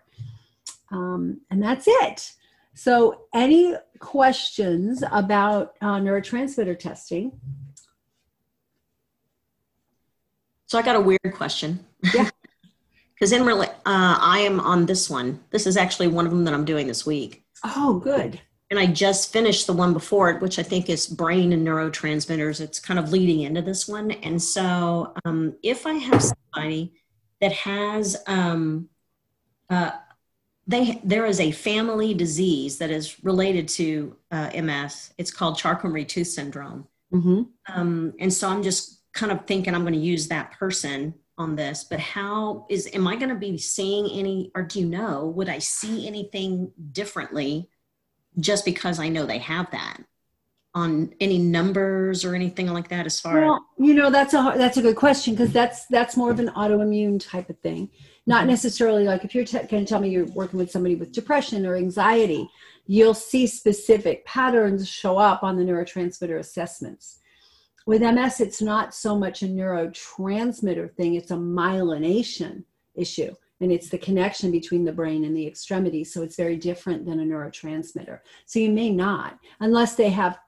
Um, and that's it. So any questions about uh, neurotransmitter testing? So I got a weird question. Yeah. Because in really, uh, I am on this one. This is actually one of them that I'm doing this week. Oh, good. And I just finished the one before it, which I think is brain and neurotransmitters. It's kind of leading into this one. And so um, if I have somebody that has, um, uh, they there is a family disease that is related to uh, M S. It's called Charcot-Marie-Tooth syndrome. Mm-hmm. Um, and so I'm just kind of thinking I'm going to use that person on this, but how is, am I going to be seeing any, or do you know, would I see anything differently just because I know they have that, on any numbers or anything like that as far Well, you know, that's a that's a good question, because that's that's more of an autoimmune type of thing. Not Mhm. necessarily like if you're t- going to tell me you're working with somebody with depression or anxiety, you'll see specific patterns show up on the neurotransmitter assessments. With M S, it's not so much a neurotransmitter thing, it's a myelination issue. And it's the connection between the brain and the extremities. So it's very different than a neurotransmitter. So you may not, unless they have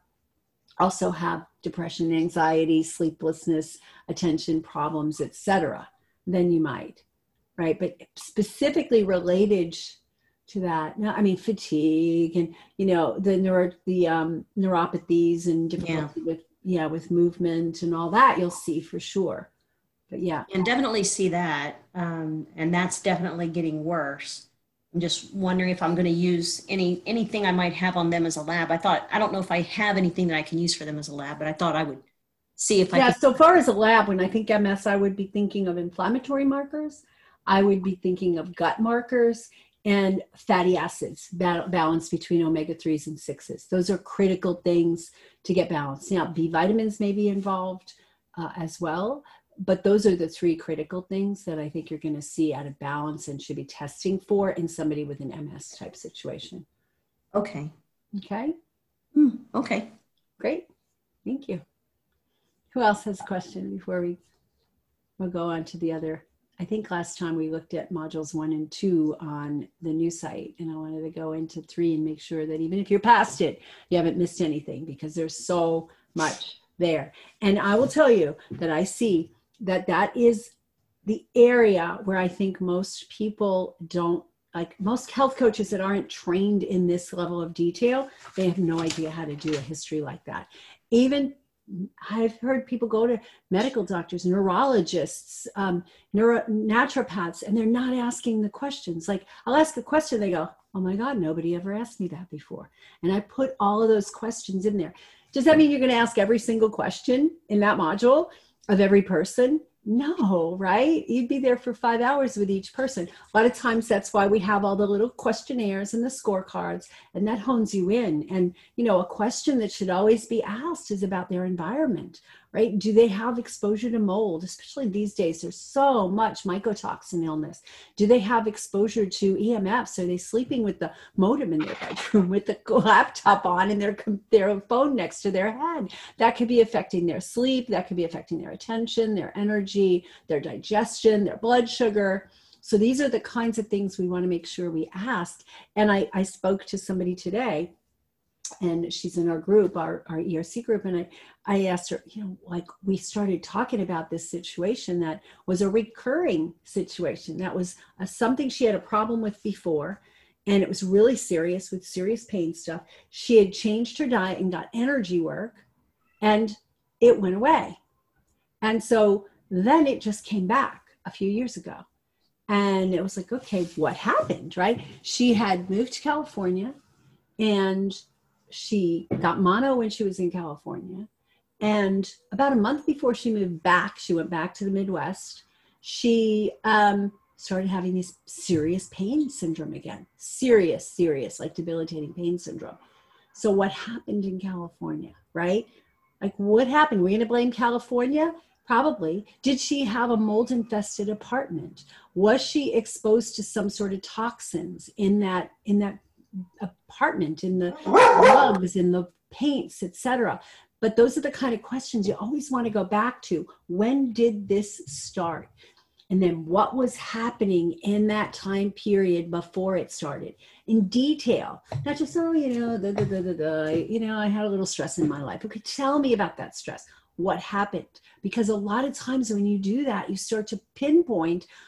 also have depression, anxiety, sleeplessness, attention problems, et cetera, then you might, right? But specifically related to that, no, I mean, fatigue and, you know, the neuro, the um, neuropathies and difficulty yeah. with, yeah, with movement and all that, you'll see for sure. But yeah. And definitely see that. Um, and that's definitely getting worse. I'm just wondering if I'm going to use any anything I might have on them as a lab. I thought, I don't know if I have anything that I can use for them as a lab, but I thought I would see if I Yeah, could. So far as a lab, when I think M S, I would be thinking of inflammatory markers. I would be thinking of gut markers and fatty acids, ba- balance between omega threes and sixes. Those are critical things to get balanced. Now, B vitamins may be involved uh, as well. But those are the three critical things that I think you're going to see out of balance and should be testing for in somebody with an M S type situation. Okay. Okay. Hmm. Okay. Great. Thank you. Who else has a question before we we'll go on to the other? I think last time we looked at modules one and two on the new site, and I wanted to go into three and make sure that even if you're past it, you haven't missed anything, because there's so much there. And I will tell you that I see that that is the area where I think most people don't, like most health coaches that aren't trained in this level of detail, they have no idea how to do a history like that. Even I've heard people go to medical doctors, neurologists, um, neuro, naturopaths, and they're not asking the questions. Like I'll ask a question, they go, oh my God, nobody ever asked me that before. And I put all of those questions in there. Does that mean you're going to ask every single question in that module of every person? No, right? You'd be there for five hours with each person. A lot of times that's why we have all the little questionnaires and the scorecards, and that hones you in. And, you know, a question that should always be asked is about their environment, right? Do they have exposure to mold? Especially these days, there's so much mycotoxin illness. Do they have exposure to E M Fs? Are they sleeping with the modem in their bedroom with the laptop on and their, their phone next to their head? That could be affecting their sleep. That could be affecting their attention, their energy, their digestion, their blood sugar. So these are the kinds of things we want to make sure we ask. And I, I spoke to somebody today, and she's in our group, our, our E R C group. And I, I asked her, you know, like we started talking about this situation that was a recurring situation. That was a, something she had a problem with before. And it was really serious, with serious pain stuff. She had changed her diet and got energy work, and it went away. And so then it just came back a few years ago. And it was like, okay, what happened, right? She had moved to California, and she got mono when she was in California. And about a month before she moved back, she went back to the Midwest. She um, started having this serious pain syndrome again. Serious, serious, like debilitating pain syndrome. So what happened in California, right? Like what happened? We're going to blame California? Probably. Did she have a mold infested apartment? Was she exposed to some sort of toxins in that, in that apartment, in the rugs, in the paints, et cetera? But those are the kind of questions you always want to go back to. When did this start? And then what was happening in that time period before it started in detail? Not just, oh, you know, da, da, da, da, da, you know, I had a little stress in my life. Okay, tell me about that stress. What happened? Because a lot of times when you do that, you start to pinpoint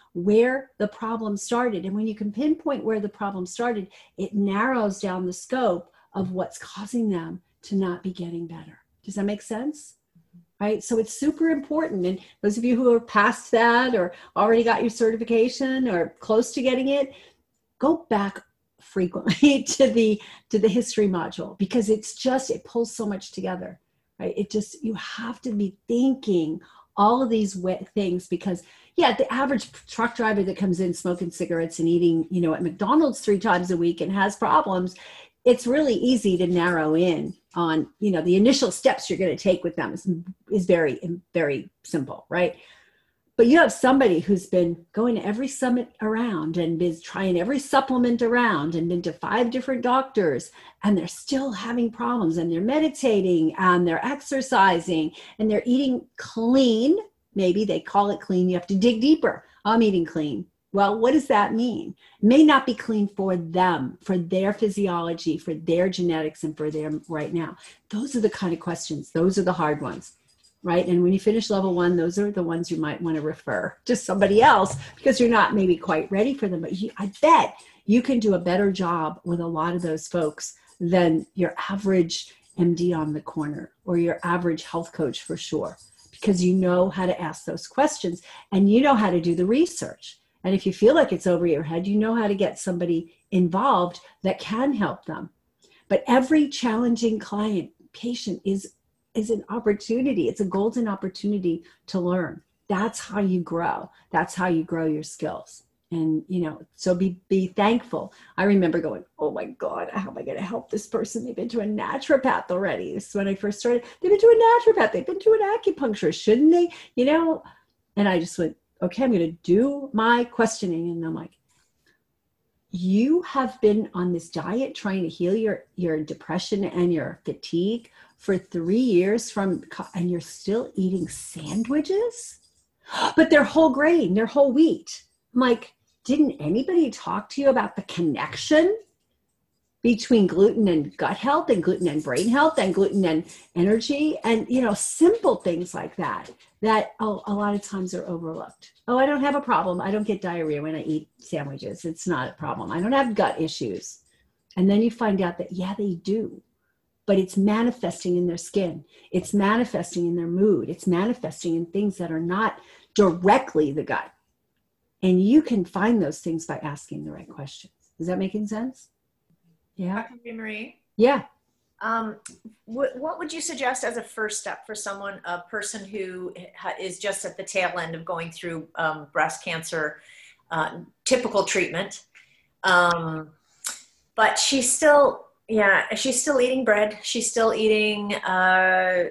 where the problem started. And when you can pinpoint where the problem started, it narrows down the scope of what's causing them to not be getting better. Does that make sense? Right? So it's super important. And those of you who are past that or already got your certification or close to getting it, go back frequently to the to the history module, because it's just, it pulls so much together, right? It just, you have to be thinking all of these things, because yeah, the average truck driver that comes in smoking cigarettes and eating, you know, at McDonald's three times a week and has problems, it's really easy to narrow in on, you know, the initial steps you're going to take with them is, is very, very simple, right? But you have somebody who's been going to every summit around and been trying every supplement around and been to five different doctors, and they're still having problems, and they're meditating and they're exercising and they're eating clean. Maybe they call it clean. You have to dig deeper. I'm eating clean. Well, what does that mean? It may not be clean for them, for their physiology, for their genetics, and for them right now. Those are the kind of questions. Those are the hard ones, right? And when you finish level one, those are the ones you might want to refer to somebody else, because you're not maybe quite ready for them. But you, I bet you can do a better job with a lot of those folks than your average M D on the corner or your average health coach, for sure, because you know how to ask those questions and you know how to do the research. And if you feel like it's over your head, you know how to get somebody involved that can help them. But every challenging client, patient is, is an opportunity. It's a golden opportunity to learn. That's how you grow. That's how you grow your skills. And, you know, so be, be thankful. I remember going, oh my God, how am I going to help this person? They've been to a naturopath already. This is when I first started. They've been to a naturopath. They've been to an acupuncturist. Shouldn't they? You know, and I just went, okay, I'm going to do my questioning. And I'm like, you have been on this diet trying to heal your, your depression and your fatigue for three years from, and you're still eating sandwiches, but they're whole grain, they're whole wheat. I'm like, didn't anybody talk to you about the connection between gluten and gut health and gluten and brain health and gluten and energy? And, you know, simple things like that, that oh, a lot of times are overlooked. Oh, I don't have a problem. I don't get diarrhea when I eat sandwiches. It's not a problem. I don't have gut issues. And then you find out that, yeah, they do, but it's manifesting in their skin. It's manifesting in their mood. It's manifesting in things that are not directly the gut. And you can find those things by asking the right questions. Is that making sense? Yeah. Doctor Marie? Yeah. Um, what, what would you suggest as a first step for someone, a person who ha- is just at the tail end of going through um, breast cancer, uh, typical treatment, um, but she's still, yeah, she's still eating bread. She's still eating uh,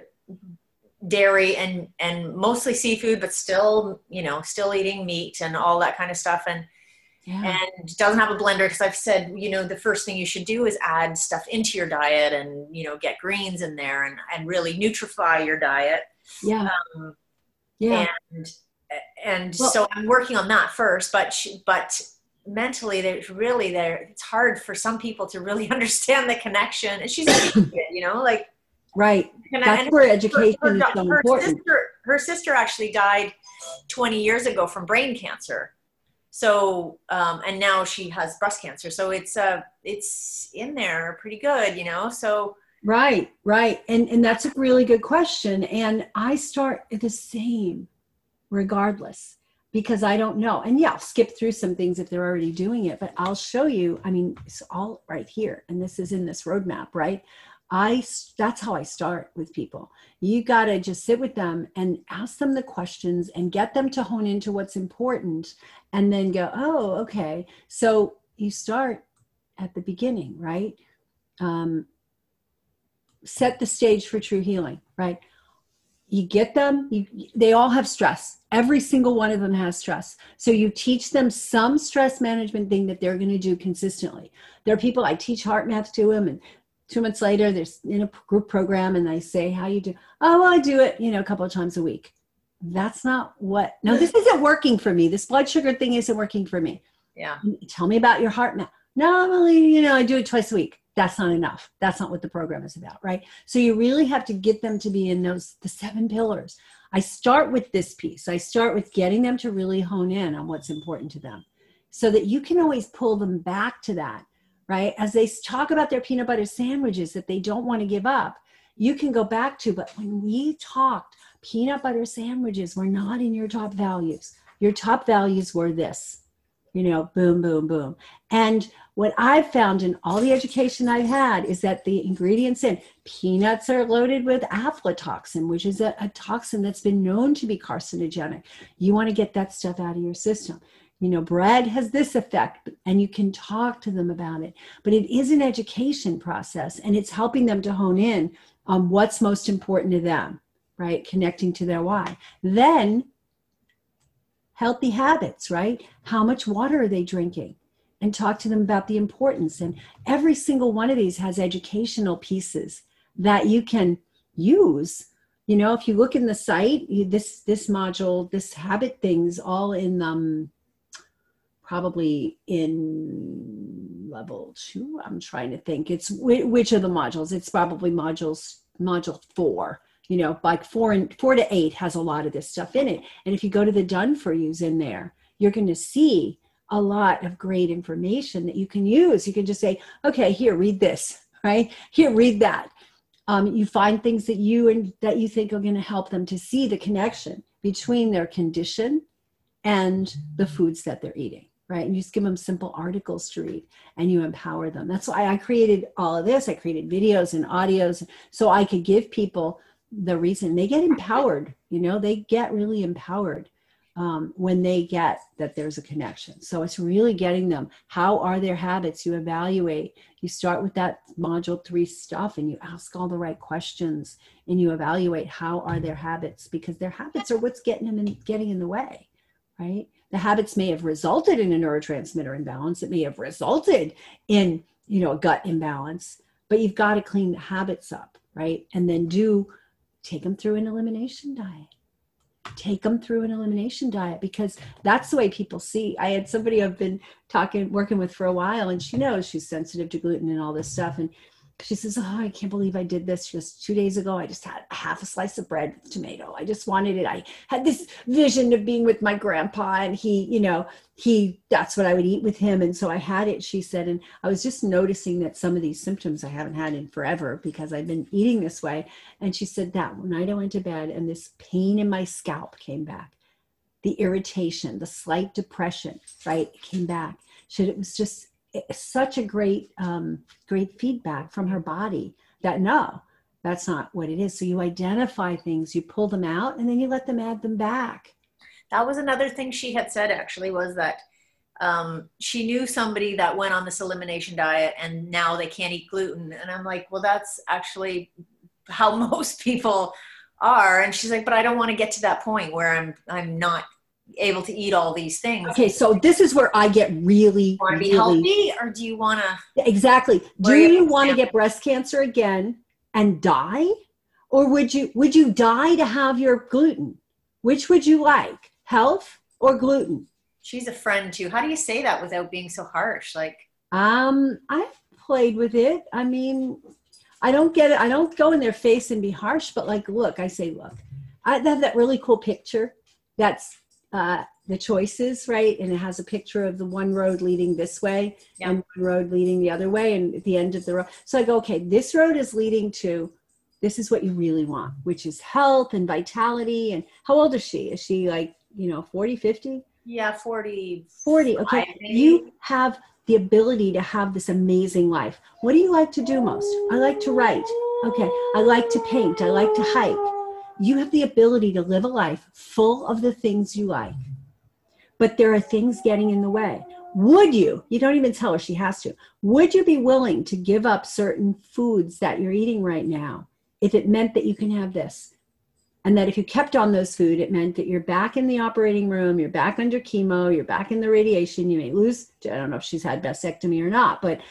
dairy and, and mostly seafood, but still, you know, still eating meat and all that kind of stuff. And Yeah. and doesn't have a blender, because I've said, you know, the first thing you should do is add stuff into your diet and, you know, get greens in there and, and really nutrify your diet. Yeah. Um, yeah. And, and well, so I'm working on that first, but, she, but mentally there's really there, it's hard for some people to really understand the connection. And she's, you know, like, right. And That's I, where education her, her, is so her important. Sister, her sister actually died twenty years ago from brain cancer. So, um, and now she has breast cancer. So it's, uh, it's in there pretty good, you know, so. Right, right. And, and that's a really good question. And I start the same regardless, because I don't know. And yeah, I'll skip through some things if they're already doing it, but I'll show you, I mean, it's all right here. And this is in this roadmap, right? I, that's how I start with people. You got to just sit with them and ask them the questions and get them to hone into what's important, and then go, oh, okay. So you start at the beginning, right? Um, set the stage for true healing, right? You get them, you, they all have stress. Every single one of them has stress. So you teach them some stress management thing that they're going to do consistently. There are people, I teach heart math to them, and two months later, they're in a group program and I say, how you do? Oh, well, I do it, you know, a couple of times a week. That's not what, no, this isn't working for me. This blood sugar thing isn't working for me. Yeah. Tell me about your heart math. No, I'm only, you know, I do it twice a week. that's not enough. That's not what the program is about, right? So you really have to get them to be in those, the seven pillars. I start with this piece. I start with getting them to really hone in on what's important to them so that you can always pull them back to that, right? As they talk about their peanut butter sandwiches that they don't want to give up, you can go back to, but when we talked, peanut butter sandwiches were not in your top values. Your top values were this, you know, boom, boom, boom. And what I've found in all the education I've had is that the ingredients in peanuts are loaded with aflatoxin, which is a, a toxin that's been known to be carcinogenic. You want to get that stuff out of your system. You know, bread has this effect, and you can talk to them about it. But it is an education process, and it's helping them to hone in on what's most important to them, right? Connecting to their why. Then healthy habits, right? How much water are they drinking? And talk to them about the importance. And every single one of these has educational pieces that you can use. You know, if you look in the site, you, this this module, this habit thing's all in um, probably in level two. I'm trying to think. It's which of the modules? It's probably modules module four. You know, like four and four to eight has a lot of this stuff in it. And if you go to the done for yous in there, you're going to see a lot of great information that you can use. You can just say, okay, here, read this, right? Here, read that. Um, you find things that you and that you think are going to help them to see the connection between their condition and the foods that they're eating, right? And you just give them simple articles to read and you empower them. That's why I created all of this. I created videos and audios so I could give people the reason. They get empowered, you know, they get really empowered um, when they get that there's a connection. So it's really getting them. How are their habits? You evaluate. You start with that module three stuff and you ask all the right questions and you evaluate how are their habits, because their habits are what's getting them in, getting in the way, right? The habits may have resulted in a neurotransmitter imbalance. It may have resulted in, you know, a gut imbalance, but you've got to clean the habits up, right? And then do take them through an elimination diet. Take them through an elimination diet, because that's the way people see. I had somebody I've been talking, working with for a while, and she knows she's sensitive to gluten and all this stuff. And she says, oh, I can't believe I did this just two days ago. I just had a half a slice of bread with tomato. I just wanted it. I had this vision of being with my grandpa, and he, you know, he, that's what I would eat with him. And so I had it, she said, and I was just noticing that some of these symptoms I haven't had in forever because I've been eating this way. And she said that night I went to bed and this pain in my scalp came back. The irritation, the slight depression, right? It came back. She said it was just such a great, um, great feedback from her body that no, that's not what it is. So you identify things, you pull them out, and then you let them add them back. That was another thing she had said, actually, was that um, she knew somebody that went on this elimination diet and now they can't eat gluten. And I'm like, well, that's actually how most people are. And she's like, but I don't want to get to that point where I'm, I'm not able to eat all these things. Okay, so this is where I get really, want to be really, healthy, or do you want to? Exactly. Do you want to get breast cancer again and die, or would you would you die to have your gluten? Which would you like, health or gluten? She's a friend too. How do you say that without being so harsh? Like, um, I've played with it. I mean, I don't get it. I don't go in their face and be harsh, but like, look, I say, look, I have that really cool picture. That's uh, the choices, right? And it has a picture of the one road leading this way yeah. and one road leading the other way. And at the end of the road. So I go, okay, this road is leading to, this is what you really want, which is health and vitality. And how old is she? Is she like, you know, forty, fifty? Yeah, forty. forty. Okay. You have the ability to have this amazing life. What do you like to do most? I like to write. Okay. I like to paint. I like to hike. You have the ability to live a life full of the things you like, but there are things getting in the way. Would you, you don't even tell her, she has to, would you be willing to give up certain foods that you're eating right now if it meant that you can have this? And that if you kept on those food, it meant that you're back in the operating room, you're back under chemo, you're back in the radiation, you may lose, I don't know if she's had vasectomy or not, but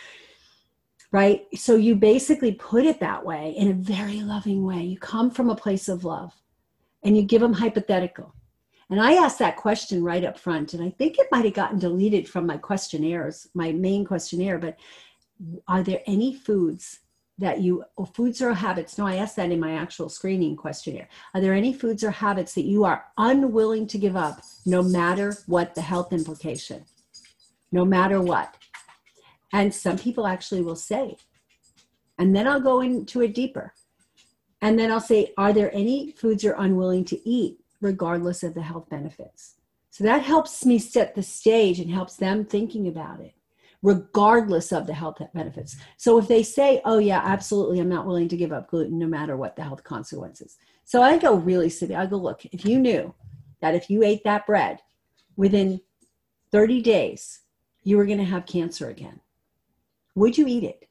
right? So you basically put it that way in a very loving way. You come from a place of love and you give them hypothetical. And I asked that question right up front, and I think it might have gotten deleted from my questionnaires, my main questionnaire, but are there any foods that you, or foods or habits? No, I asked that in my actual screening questionnaire. Are there any foods or habits that you are unwilling to give up, no matter what the health implication, no matter what? And some people actually will say, and then I'll go into it deeper. And then I'll say, are there any foods you're unwilling to eat, regardless of the health benefits? So that helps me set the stage and helps them thinking about it, regardless of the health benefits. So if they say, oh yeah, absolutely, I'm not willing to give up gluten no matter what the health consequences. So I go really severe. I go, look, if you knew that if you ate that bread within thirty days, you were going to have cancer again, would you eat it?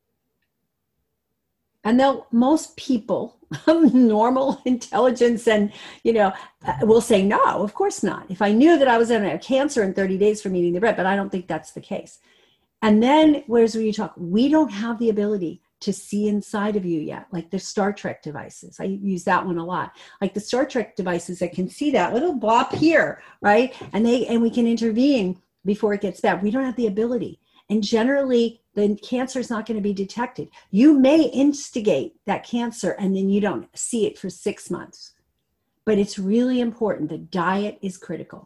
And they'll, most people, normal intelligence and, you know, uh, will say, no, of course not. If I knew that I was going to have cancer in thirty days from eating the bread, but I don't think that's the case. And then where's where you talk, we don't have the ability to see inside of you yet, like the Star Trek devices. I use that one a lot. Like the Star Trek devices that can see that little blop here, right? And they, and we can intervene before it gets bad. We don't have the ability. And generally, the cancer is not going to be detected. You may instigate that cancer and then you don't see it for six months. But it's really important. The diet is critical.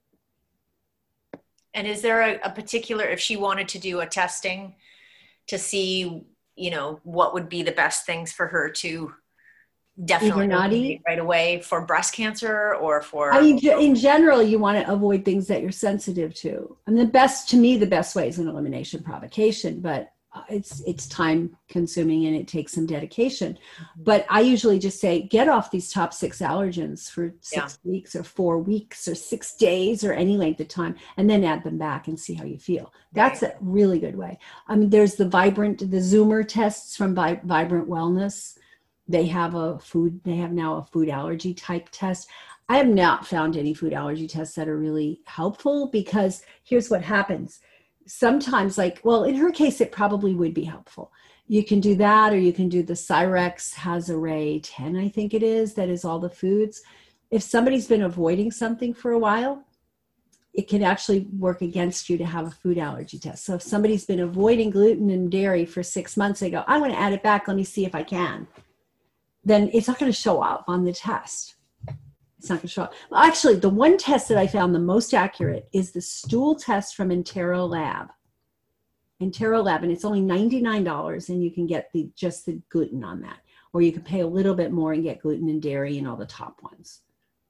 And is there a, a particular, if she wanted to do a testing to see, you know, what would be the best things for her to definitely not eat right away for breast cancer or for? I mean, in general, you want to avoid things that you're sensitive to. And the best, to me, the best way is an elimination provocation, but it's it's time consuming and it takes some dedication. Mm-hmm. But I usually just say, get off these top six allergens for six yeah. weeks or four weeks or six days or any length of time, and then add them back and see how you feel. That's right. A really good way. I mean, there's the Vibrant, the Zoomer tests from Vi- Vibrant Wellness. They have a food, they have now a food allergy type test. I have not found any food allergy tests that are really helpful because here's what happens. Sometimes like, well, in her case, it probably would be helpful. You can do that, or you can do the Cyrex has Array ten, I think it is, that is all the foods. If somebody's been avoiding something for a while, it can actually work against you to have a food allergy test. So if somebody's been avoiding gluten and dairy for six months, they go, I want to add it back. Let me see if I can. Then it's not going to show up on the test. It's not going to show up. Well, actually, the one test that I found the most accurate is the stool test from Intero Lab. Intero Lab, and it's only ninety-nine dollars, and you can get the just the gluten on that. Or you can pay a little bit more and get gluten and dairy and all the top ones.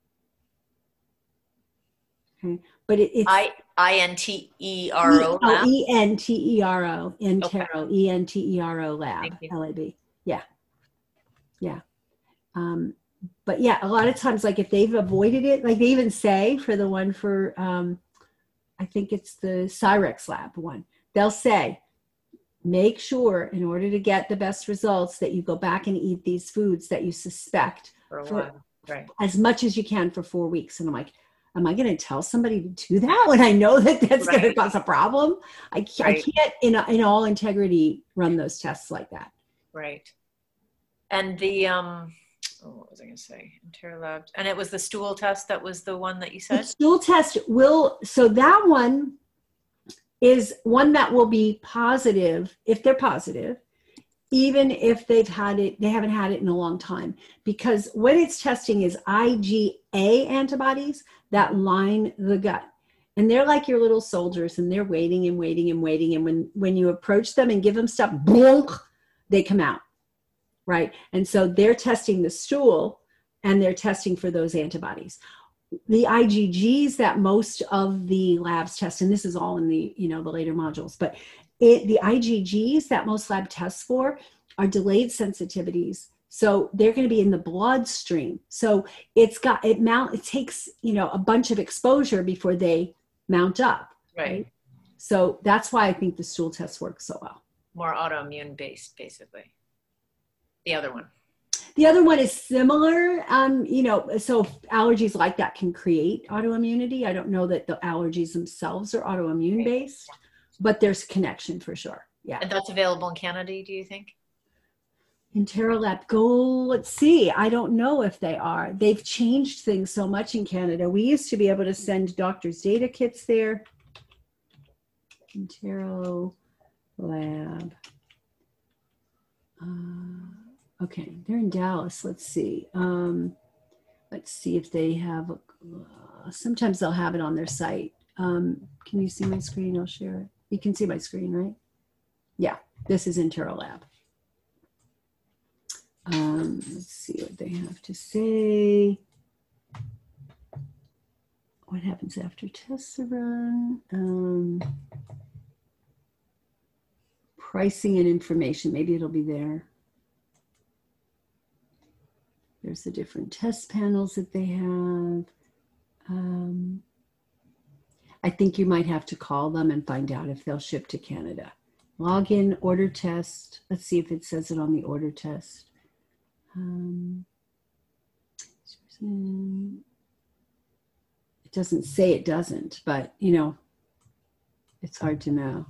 Okay, but it, it's I I N T E R O Lab. E N T E R O, Intero, okay. E N T E R O Lab, L A B. Yeah, yeah. Um, but yeah, a lot of times, like if they've avoided it, like they even say for the one for, um, I think it's the Cyrex Lab one, they'll say, make sure in order to get the best results that you go back and eat these foods that you suspect for, a for while. Right. as much as you can for four weeks. And I'm like, am I going to tell somebody to do that when I know that that's right. going to cause a problem? I can't, right. I can't in, in all integrity run those tests like that. Right. And the, um, oh, what was I going to say? Interlab. And it was the stool test that was the one that you said? The stool test will, so that one is one that will be positive, if they're positive, even if they've had it, they haven't had it in a long time. Because what it's testing is I G A antibodies that line the gut. And they're like your little soldiers, and they're waiting and waiting and waiting. And when, when you approach them and give them stuff, boom, they come out. Right. And so they're testing the stool and they're testing for those antibodies. The I G Gs that most of the labs test, and this is all in the, you know, the later modules, but it, the I G Gs that most lab tests for are delayed sensitivities. So they're going to be in the bloodstream. So it's got, it mount, it takes, you know, a bunch of exposure before they mount up. Right. right? So that's why I think the stool test works so well. More autoimmune based, basically. The other one. The other one is similar. Um, you know, so allergies like that can create autoimmunity. I don't know that the allergies themselves are autoimmune based, but there's a connection for sure. Yeah. And that's available in Canada, do you think? Interlab, go, let's see. I don't know if they are. They've changed things so much in Canada. We used to be able to send doctors' data kits there. Intero lab. Uh, okay, they're in Dallas. Let's see. Um, let's see if they have, uh, sometimes they'll have it on their site. Um, can you see my screen? I'll share it. You can see my screen, right? Yeah, this is Interolab. Um, let's see what they have to say. What happens after tests are run? Um, pricing and information, maybe it'll be there. There's the different test panels that they have. Um, I think you might have to call them and find out if they'll ship to Canada. Log in, order test. Let's see if it says it on the order test. Um, it doesn't say it doesn't, but you know, it's hard to know.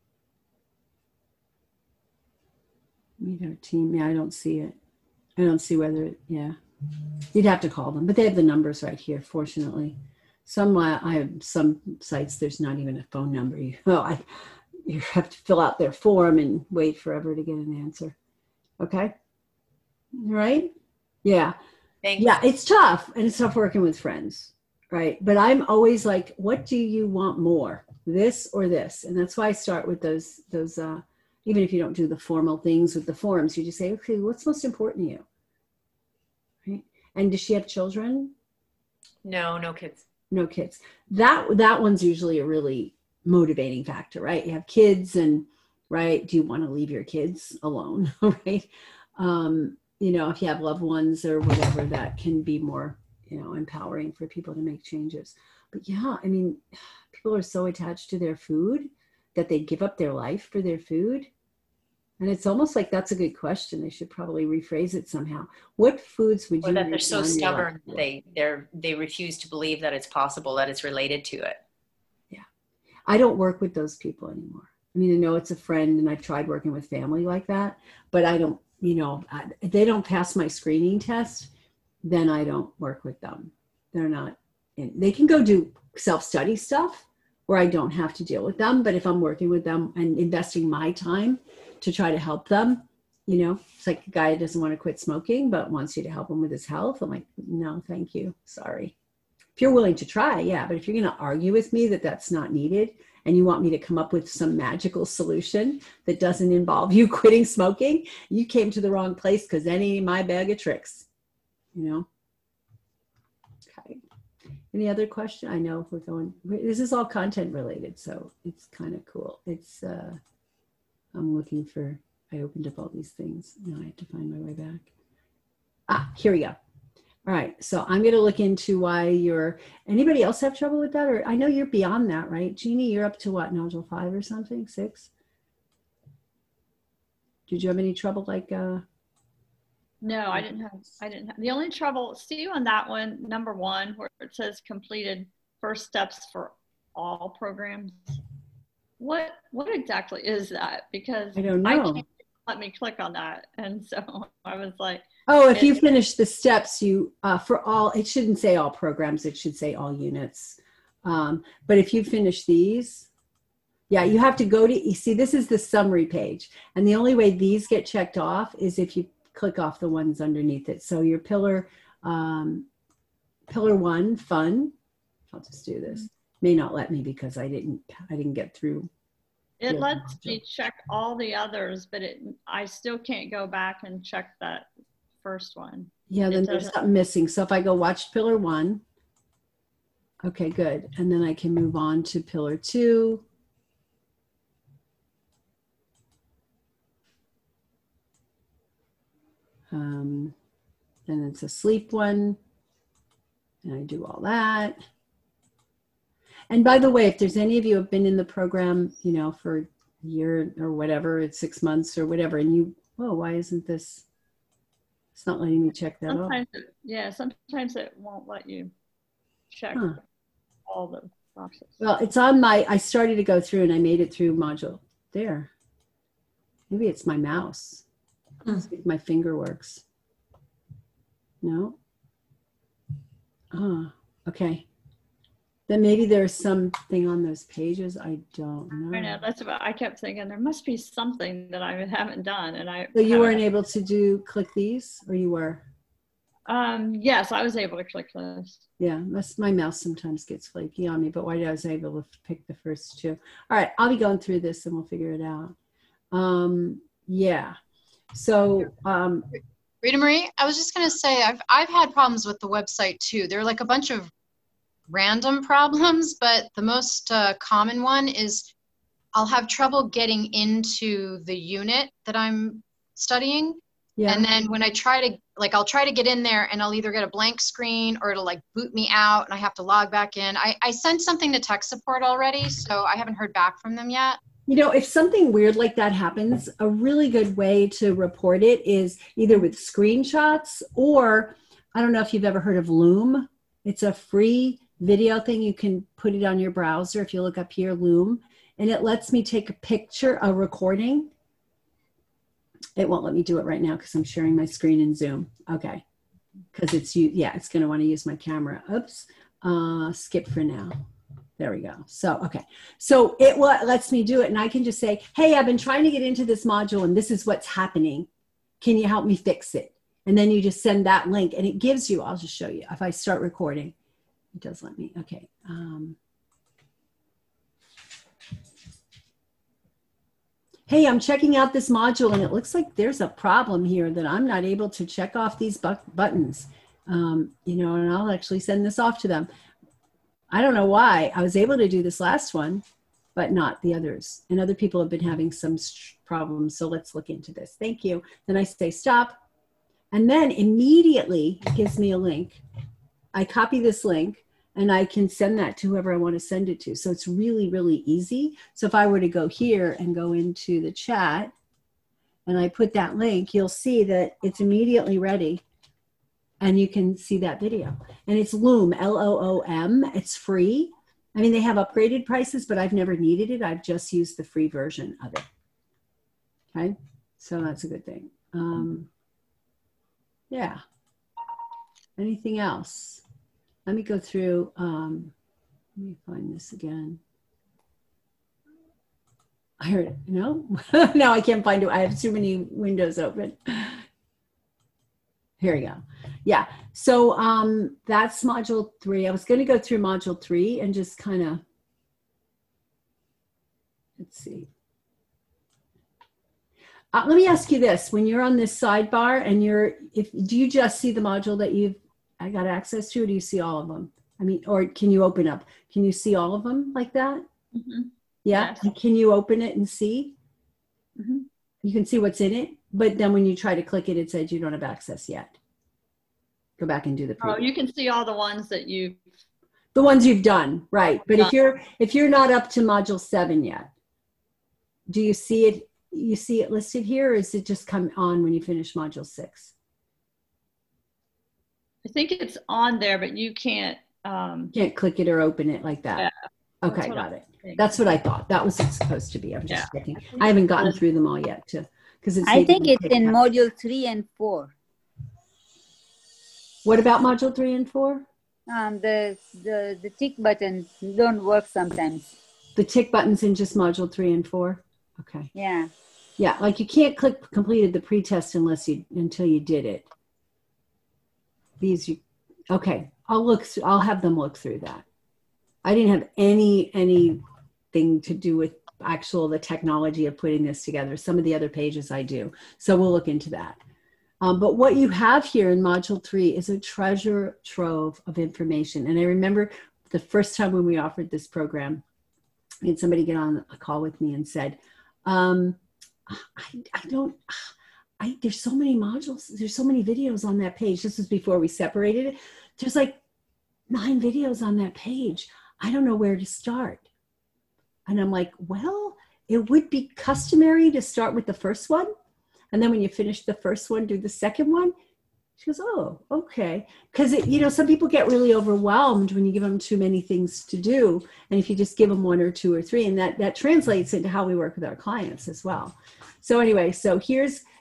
Meet our team. Yeah, I don't see it. I don't see whether it, yeah. You'd have to call them, but they have the numbers right here, fortunately. Some, uh, I have some sites, there's not even a phone number. You, oh, I, you have to fill out their form and wait forever to get an answer. Okay. Right? Yeah. Thank yeah, it's tough, and it's tough working with friends, right? But I'm always like, what do you want more, this or this? And that's why I start with those, those, uh, even if you don't do the formal things with the forms, you just say, okay, what's most important to you? Right? And does she have children? No, no kids. No kids. That, that one's usually a really motivating factor, right? You have kids and, right, do you want to leave your kids alone, right? Um, you know, if you have loved ones or whatever, that can be more, you know, empowering for people to make changes. But yeah, I mean, people are so attached to their food that they give up their life for their food. And it's almost like that's a good question. They should probably rephrase it somehow. What foods would you? Or that they're so stubborn, that they they're they refuse to believe that it's possible, that it's related to it. Yeah, I don't work with those people anymore. I mean, I know it's a friend, and I've tried working with family like that, but I don't. You know, I, if they don't pass my screening test, then I don't work with them. They're not. In, they can go do self-study stuff where I don't have to deal with them. But if I'm working with them and investing my time to try to help them, you know, it's like a guy who doesn't want to quit smoking, but wants you to help him with his health. I'm like, no, thank you. Sorry. If you're willing to try, yeah. But if you're going to argue with me that that's not needed and you want me to come up with some magical solution that doesn't involve you quitting smoking, you came to the wrong place, because that ain't my bag of tricks, you know? Okay. Any other question? I know we're going, this is all content related, so it's kind of cool. It's, uh, I'm looking for, I opened up all these things. Now I have to find my way back. Ah, here we go. All right, so I'm going to look into why you're, anybody else have trouble with that? Or I know you're beyond that, right? Jeannie, you're up to what, nodule five or something, six? Did you have any trouble like? Uh... No, I didn't have, I didn't have, the only trouble, see on that one, number one, where it says completed first steps for all programs. What, what exactly is that? Because I don't know. I can't let me click on that. And so I was like, oh, if you finish the steps, you, uh, for all, it shouldn't say all programs, it should say all units. Um, but if you finish these, yeah, you have to go to, you see, this is the summary page. And the only way these get checked off is if you click off the ones underneath it. So your pillar, um, pillar one, fun, I'll just do this. May not let me because I didn't, I didn't get through. It lets me check all the others, but it, I still can't go back and check that first one. Yeah, then there's something missing. So if I go watch pillar one, okay, good. And then I can move on to pillar two. Um, then it's a sleep one. And I do all that. And by the way, if there's any of you who have been in the program, you know, for a year or whatever, it's six months or whatever, and you, whoa, why isn't this, it's not letting me check that sometimes off. It, yeah, sometimes it won't let you check Huh. all the boxes. Well, it's on my, I started to go through and I made it through module there. Maybe it's my mouse. Let's see if my finger works. No? Ah, okay. Then maybe there's something on those pages. I don't know. I know, that's what I kept thinking. There must be something that I haven't done. And I. So you haven't- weren't able to do, click these, or you were? Um, yes, I was able to click this. Yeah, that's, my mouse sometimes gets flaky on me, but why I was able to pick the first two. All right, I'll be going through this and we'll figure it out. Um, yeah, so. Um, Rita Marie, I was just going to say, I've, I've had problems with the website too. There are like a bunch of random problems, but the most uh, common one is I'll have trouble getting into the unit that I'm studying. yeah. And then when I try to, like, I'll try to get in there and I'll either get a blank screen or it'll like boot me out and I have to log back in. I, I sent something to tech support already, so I haven't heard back from them yet. You know, if something weird like that happens, a really good way to report it is either with screenshots or, I don't know if you've ever heard of Loom. It's a free video thing. You can put it on your browser. If you look up here, Loom, and it lets me take a picture, a recording. It won't let me do it right now because I'm sharing my screen in Zoom. Okay. Because it's, you. yeah, it's going to want to use my camera. Oops. Uh, skip for now. There we go. So, okay. So it lets me do it. And I can just say, hey, I've been trying to get into this module and this is what's happening. Can you help me fix it? And then you just send that link and it gives you, I'll just show you. If I start recording, it does let me. Okay. Um, hey, I'm checking out this module and it looks like there's a problem here that I'm not able to check off these bu buttons. Um, you know, and I'll actually send this off to them. I don't know why. I was able to do this last one, but not the others. And other people have been having some problems. So let's look into this. Thank you. Then I say stop. And then immediately it gives me a link. I copy this link and I can send that to whoever I want to send it to. So it's really, really easy. So if I were to go here and go into the chat and I put that link, you'll see that it's immediately ready. And you can see that video. And it's Loom, L O O M. It's free. I mean, they have upgraded prices, but I've never needed it. I've just used the free version of it. Okay, so that's a good thing. Um, yeah. Anything else? Let me go through. Um, let me find this again. I heard it. No? No, I can't find it. I have too many windows open. Here we go. Yeah, so um, that's module three. I was going to go through module three and just kind of, let's see. Uh, let me ask you this. When you're on this sidebar and you're, if do you just see the module that you've I got access to, or do you see all of them? I mean, or can you open up? Can you see all of them like that? Mm-hmm. Yeah, yes. And can you open it and see? Mm-hmm. You can see what's in it, but then when you try to click it, it says you don't have access yet. Go back and do the preview. Oh, you can see all the ones that you the ones you've done, right? But done. if you're if you're not up to module seven yet, do you see it? You see it listed here, or is it just come on when you finish module six? I think it's on there, but you can't um, can't click it or open it like that. Yeah, okay, got it. Think. That's what I thought. That was it's supposed to be. I'm just yeah. checking. I haven't gotten through them all yet, to because it's. I think it's in module three and four. What about module three and four? Um, the, the, the tick buttons don't work sometimes. The tick buttons in just module three and four? Okay. Yeah. Yeah, like you can't click completed the pretest unless you, until you did it. These, you, okay, I'll look, I'll have them look through that. I didn't have any, anything to do with actual, the technology of putting this together. Some of the other pages I do. So we'll look into that. Um, but what you have here in module three is a treasure trove of information. And I remember the first time when we offered this program, I had somebody get on a call with me and said, um, I, I don't, I, there's so many modules, there's so many videos on that page. This was before we separated it. There's like nine videos on that page. I don't know where to start. And I'm like, well, it would be customary to start with the first one. And then when you finish the first one, do the second one. She goes, oh, okay. Because, you know, some people get really overwhelmed when you give them too many things to do. And if you just give them one or two or three, and that, that translates into how we work with our clients as well. So anyway, so here's,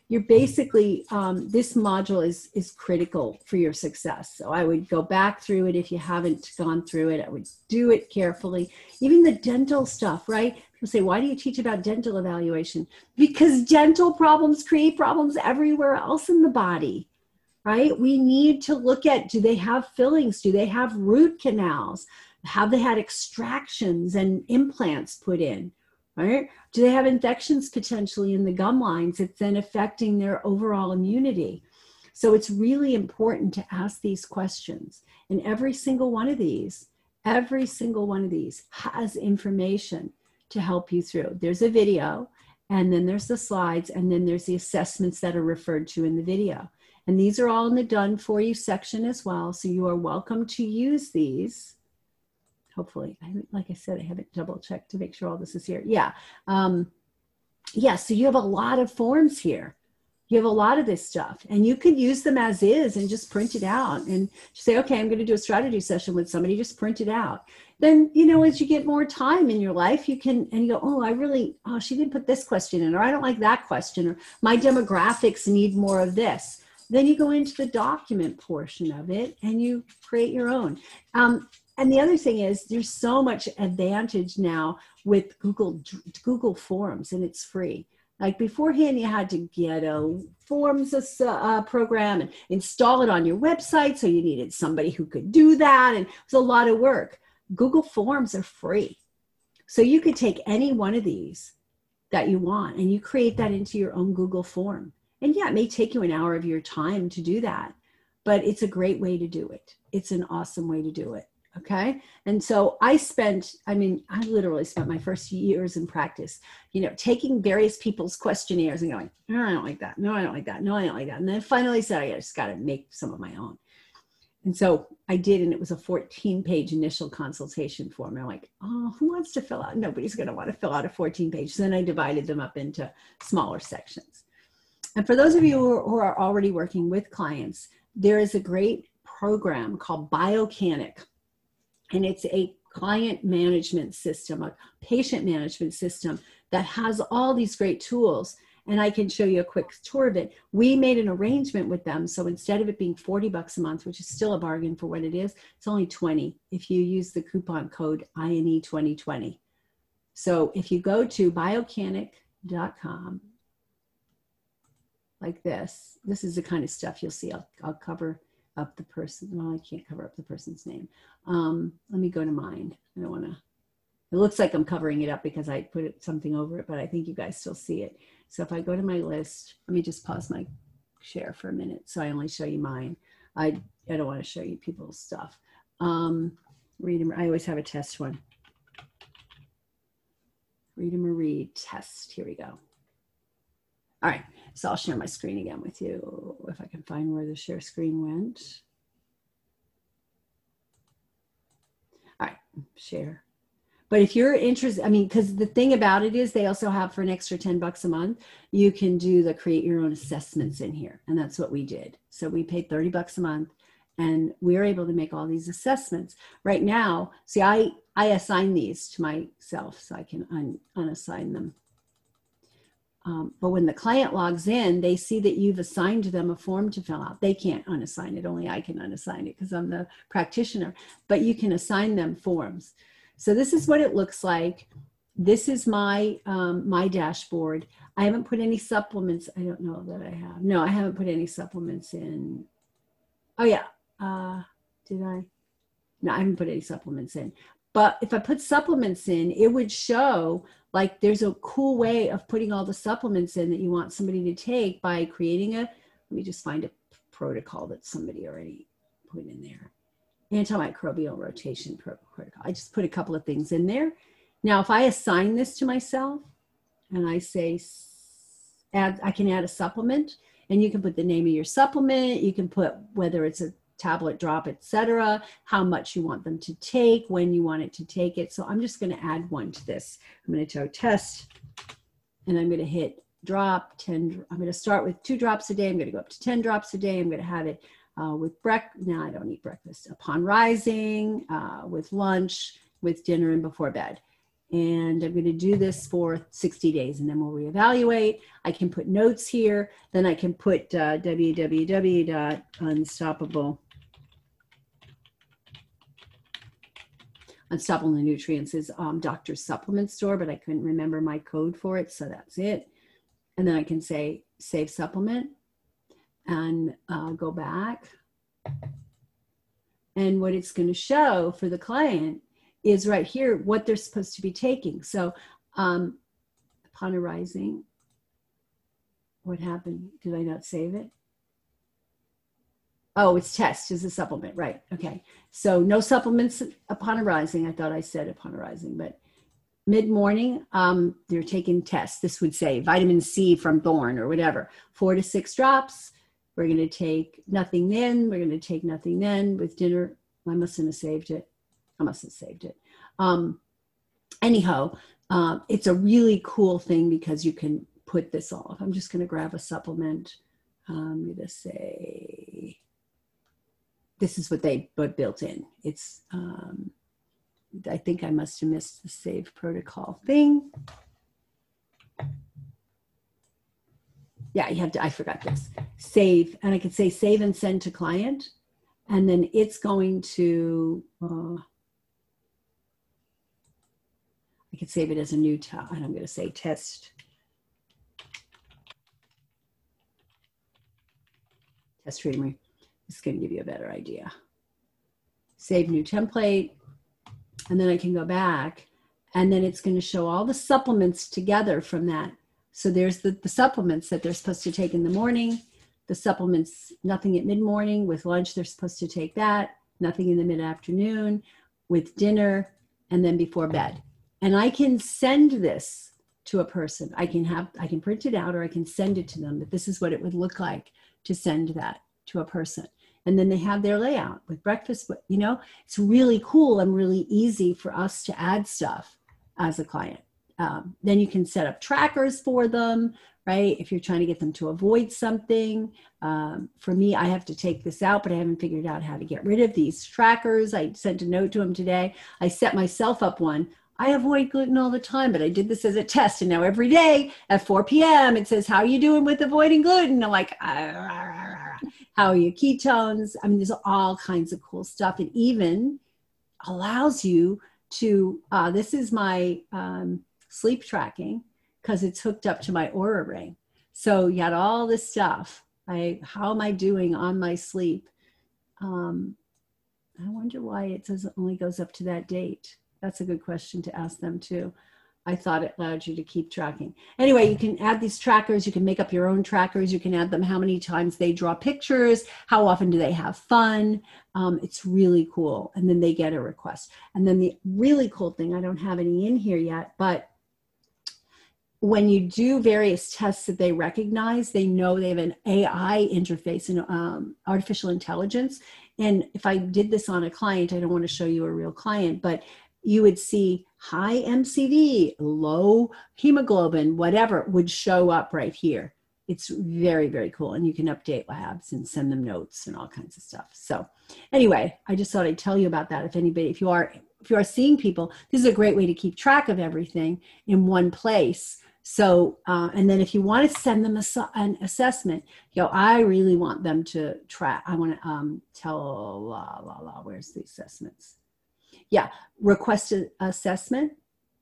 you're basically, um, this module is, is critical for your success. So I would go back through it. If you haven't gone through it, I would do it carefully. Even the dental stuff, right? People say, why do you teach about dental evaluation? Because dental problems create problems everywhere else in the body, right? We need to look at, do they have fillings? Do they have root canals? Have they had extractions and implants put in? Right? Do they have infections potentially in the gum lines that's then affecting their overall immunity? So it's really important to ask these questions. And every single one of these, every single one of these has information to help you through. There's a video, and then there's the slides, and then there's the assessments that are referred to in the video. And these are all in the done for you section as well. So you are welcome to use these. Hopefully, I, like I said, I haven't double checked to make sure all this is here. Yeah. Um, yeah, so you have a lot of forms here. You have a lot of this stuff, and you could use them as is and just print it out and say, okay, I'm going to do a strategy session with somebody, just print it out. Then, you know, as you get more time in your life, you can, and you go, oh, I really, oh, she didn't put this question in, or I don't like that question, or my demographics need more of this. Then you go into the document portion of it and you create your own. Um, And the other thing is, there's so much advantage now with Google Google Forms, and it's free. Like beforehand, you had to get a Forms uh, program and install it on your website, so you needed somebody who could do that, and it was a lot of work. Google Forms are free. So you could take any one of these that you want, and you create that into your own Google form. And yeah, it may take you an hour of your time to do that, but it's a great way to do it. It's an awesome way to do it. Okay. And so I spent, I mean, I literally spent my first years in practice, you know, taking various people's questionnaires and going, no, I don't like that. No, I don't like that. No, I don't like that. And then finally said, I just got to make some of my own. And so I did, and it was a fourteen page initial consultation form. And I'm like, oh, who wants to fill out? Nobody's going to want to fill out a fourteen page. So then I divided them up into smaller sections. And for those of you who are, who are already working with clients, there is a great program called Biocanic. And it's a client management system, a patient management system that has all these great tools. And I can show you a quick tour of it. We made an arrangement with them. So instead of it being forty bucks a month, which is still a bargain for what it is, it's only twenty if you use the coupon code I N E twenty twenty. So if you go to biocanic dot com, like this, this is the kind of stuff you'll see. I'll, I'll cover up the person. Well, I can't cover up the person's name. Um, let me go to mine. I don't want to, it looks like I'm covering it up because I put it, something over it, but I think you guys still see it. So if I go to my list, let me just pause my share for a minute. So I only show you mine. I, I don't want to show you people's stuff. Um, read them. I always have a test one. Read them or read test. Here we go. All right, so I'll share my screen again with you if I can find where the share screen went. All right, share. But if you're interested, I mean, because the thing about it is they also have for an extra ten bucks a month, you can do the create your own assessments in here. And that's what we did. So we paid thirty bucks a month and we were able to make all these assessments. Right now, see, I, I assign these to myself so I can un, unassign them. Um, but when the client logs in, they see that you've assigned them a form to fill out. They can't unassign it. Only I can unassign it because I'm the practitioner. But you can assign them forms. So this is what it looks like. This is my, um, my dashboard. I haven't put any supplements. I don't know that I have. No, I haven't put any supplements in. Oh, yeah. Uh, did I? No, I haven't put any supplements in. But if I put supplements in, it would show like there's a cool way of putting all the supplements in that you want somebody to take by creating a, let me just find a protocol that somebody already put in there. Antimicrobial rotation protocol. I just put a couple of things in there. Now, if I assign this to myself and I say, add, I can add a supplement, and you can put the name of your supplement. You can put whether it's a tablet, drop, et cetera, how much you want them to take, when you want it to take it. So I'm just going to add one to this. I'm going to go test, and I'm going to hit drop ten. I'm going to start with two drops a day. I'm going to go up to ten drops a day. I'm going to have it uh, with breakfast. No, I don't eat breakfast. Upon rising, uh, with lunch, with dinner, and before bed. And I'm going to do this for sixty days, and then we'll reevaluate. I can put notes here. Then I can put uh, w w w dot unstoppable. Unstoppable Nutrients is um, Doctor's Supplement Store, but I couldn't remember my code for it, so that's it. And then I can say save supplement and uh, go back. And what it's going to show for the client is right here what they're supposed to be taking. So um, upon arising, what happened? Did I not save it? Oh, it's test is a supplement, right? Okay. So no supplements upon arising. I thought I said upon arising, but mid-morning, um, they're taking tests. This would say vitamin C from Thorne or whatever, four to six drops. We're going to take nothing then. We're going to take nothing then with dinner. I mustn't have saved it. I must have saved it. Um, anyhow, uh, it's a really cool thing because you can put this off. I'm just going to grab a supplement. Um, I'm going to say, this is what they put built in. It's, um, I think I must have missed the save protocol thing. Yeah, you have to, I forgot this. Save, and I could say save and send to client. And then it's going to, uh, I could save it as a new tab, and I'm going to say test. Test Reader. It's going to give you a better idea. Save new template. And then I can go back, and then it's going to show all the supplements together from that. So there's the, the supplements that they're supposed to take in the morning, the supplements, nothing at mid-morning. With lunch, they're supposed to take that, nothing in the mid-afternoon, with dinner, and then before bed. And I can send this to a person. I can have, I can print it out, or I can send it to them, that this is what it would look like to send that to a person. And then they have their layout with breakfast. You know, it's really cool and really easy for us to add stuff as a client. Um, then you can set up trackers for them, right? If you're trying to get them to avoid something. Um, for me, I have to take this out, but I haven't figured out how to get rid of these trackers. I sent a note to them today. I set myself up one. I avoid gluten all the time, but I did this as a test. And now every day at four p m it says, how are you doing with avoiding gluten? I'm like, ah, how are your ketones? I mean, there's all kinds of cool stuff. It even allows you to, uh, this is my um, sleep tracking because it's hooked up to my Oura Ring. So you got all this stuff. I, how am I doing on my sleep? Um, I wonder why it says it only goes up to that date. That's a good question to ask them too. I thought it allowed you to keep tracking. Anyway, you can add these trackers. You can make up your own trackers. You can add them how many times they draw pictures, how often do they have fun. Um, it's really cool. And then they get a request. And then the really cool thing, I don't have any in here yet, but when you do various tests that they recognize, they know they have an A I interface and um, artificial intelligence. And if I did this on a client, I don't want to show you a real client, but you would see high M C V, low hemoglobin, whatever would show up right here. It's very, very cool. And you can update labs and send them notes and all kinds of stuff. So anyway, I just thought I'd tell you about that. If anybody, if you are, if you are seeing people, this is a great way to keep track of everything in one place. So, uh, and then if you want to send them a, an assessment, you know, I really want them to track, I want to um, tell, la, la, la, where's the assessments? Yeah, request an assessment.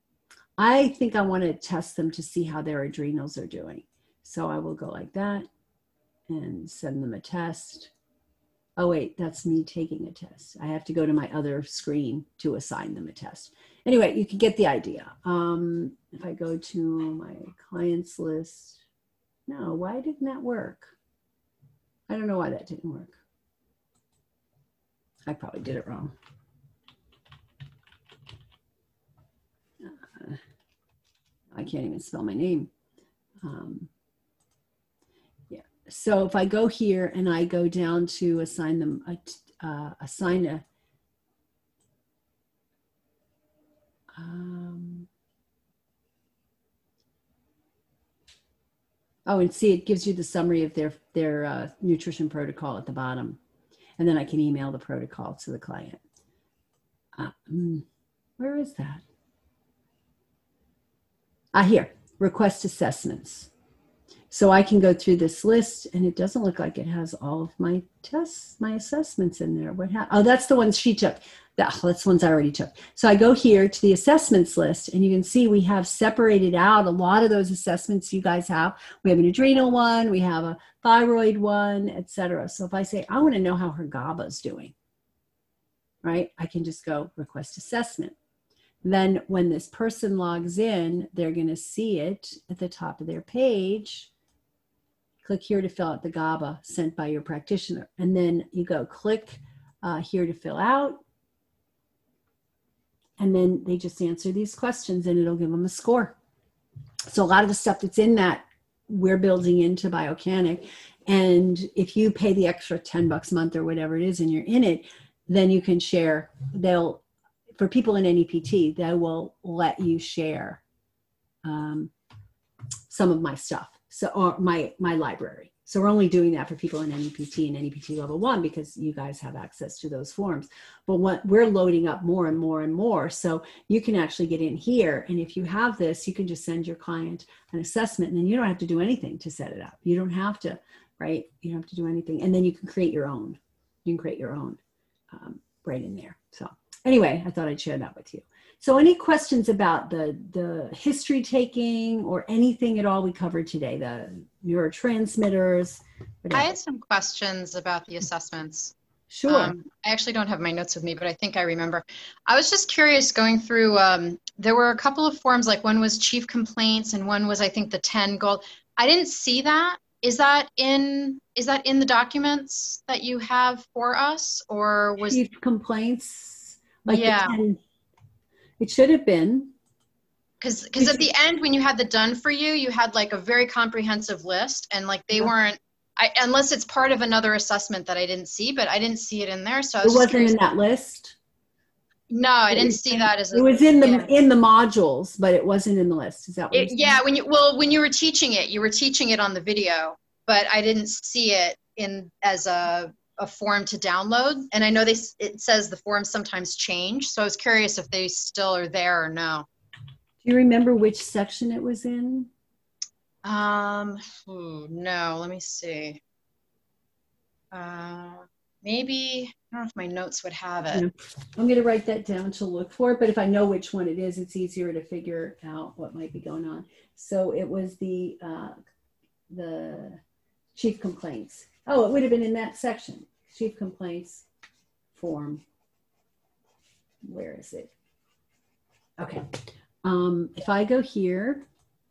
I think I want to test them to see how their adrenals are doing. So I will go like that and send them a test. Oh wait, that's me taking a test. I have to go to my other screen to assign them a test. Anyway, you can get the idea. Um, if I go to my clients list, no, why didn't that work? I don't know why that didn't work. I probably did it wrong. Uh, I can't even spell my name. Um, yeah, so if I go here and I go down to assign them, a, uh, assign a, Um, oh, and see, it gives you the summary of their, their uh, nutrition protocol at the bottom. And then I can email the protocol to the client. Uh, mm, where is that? Ah, here, request assessments. So I can go through this list, and it doesn't look like it has all of my tests, my assessments in there. What ha- oh, that's the ones she took. That, oh, that's the ones I already took. So I go here to the assessments list, and you can see we have separated out a lot of those assessments you guys have. We have an adrenal one, we have a thyroid one, et cetera. So if I say, I want to know how her GABA is doing, right? I can just go request assessment. Then when this person logs in, they're going to see it at the top of their page. Click here to fill out the GABA sent by your practitioner. And then you go click uh, here to fill out. And then they just answer these questions and it'll give them a score. So a lot of the stuff that's in that, we're building into Biocanic. And if you pay the extra ten bucks a month or whatever it is and you're in it, then you can share. They'll, for people in N E P T, they will let you share um, some of my stuff. So, or my, my library. So we're only doing that for people in N E P T and N E P T level one because you guys have access to those forms. But what we're loading up more and more and more. So you can actually get in here. And if you have this, you can just send your client an assessment and then you don't have to do anything to set it up. You don't have to, right? You don't have to do anything. And then you can create your own. You can create your own um, right in there. So anyway, I thought I'd share that with you. So any questions about the, the history taking or anything at all we covered today, the neurotransmitters? Whatever. I had some questions about the assessments. Sure. Um, I actually don't have my notes with me, but I think I remember. I was just curious going through, um, there were a couple of forms, like one was chief complaints and one was, I think, the ten gold. I didn't see that. Is that in, is that in the documents that you have for us, or was chief complaints? Like yeah. the ten, it should have been. Because because at the end, when you had the done for you, you had like a very comprehensive list, and like they yeah. weren't, I, unless it's part of another assessment that I didn't see, but I didn't see it in there. So I was it wasn't curious. in that list. No, I didn't see that as a, it was in the yeah. in the modules, but it wasn't in the list. Is that what it, yeah? When you well, when you were teaching it, you were teaching it on the video, but I didn't see it in as a a form to download. And I know they it says the forms sometimes change, so I was curious if they still are there or no. Do you remember which section it was in? Um, ooh, no, let me see. Uh, maybe, I don't know if my notes would have it. Yeah. I'm going to write that down to look for it, but if I know which one it is, it's easier to figure out what might be going on. So it was the, uh, the chief complaints. Oh, it would have been in that section. Chief complaints form. Where is it? Okay. Um, if I go here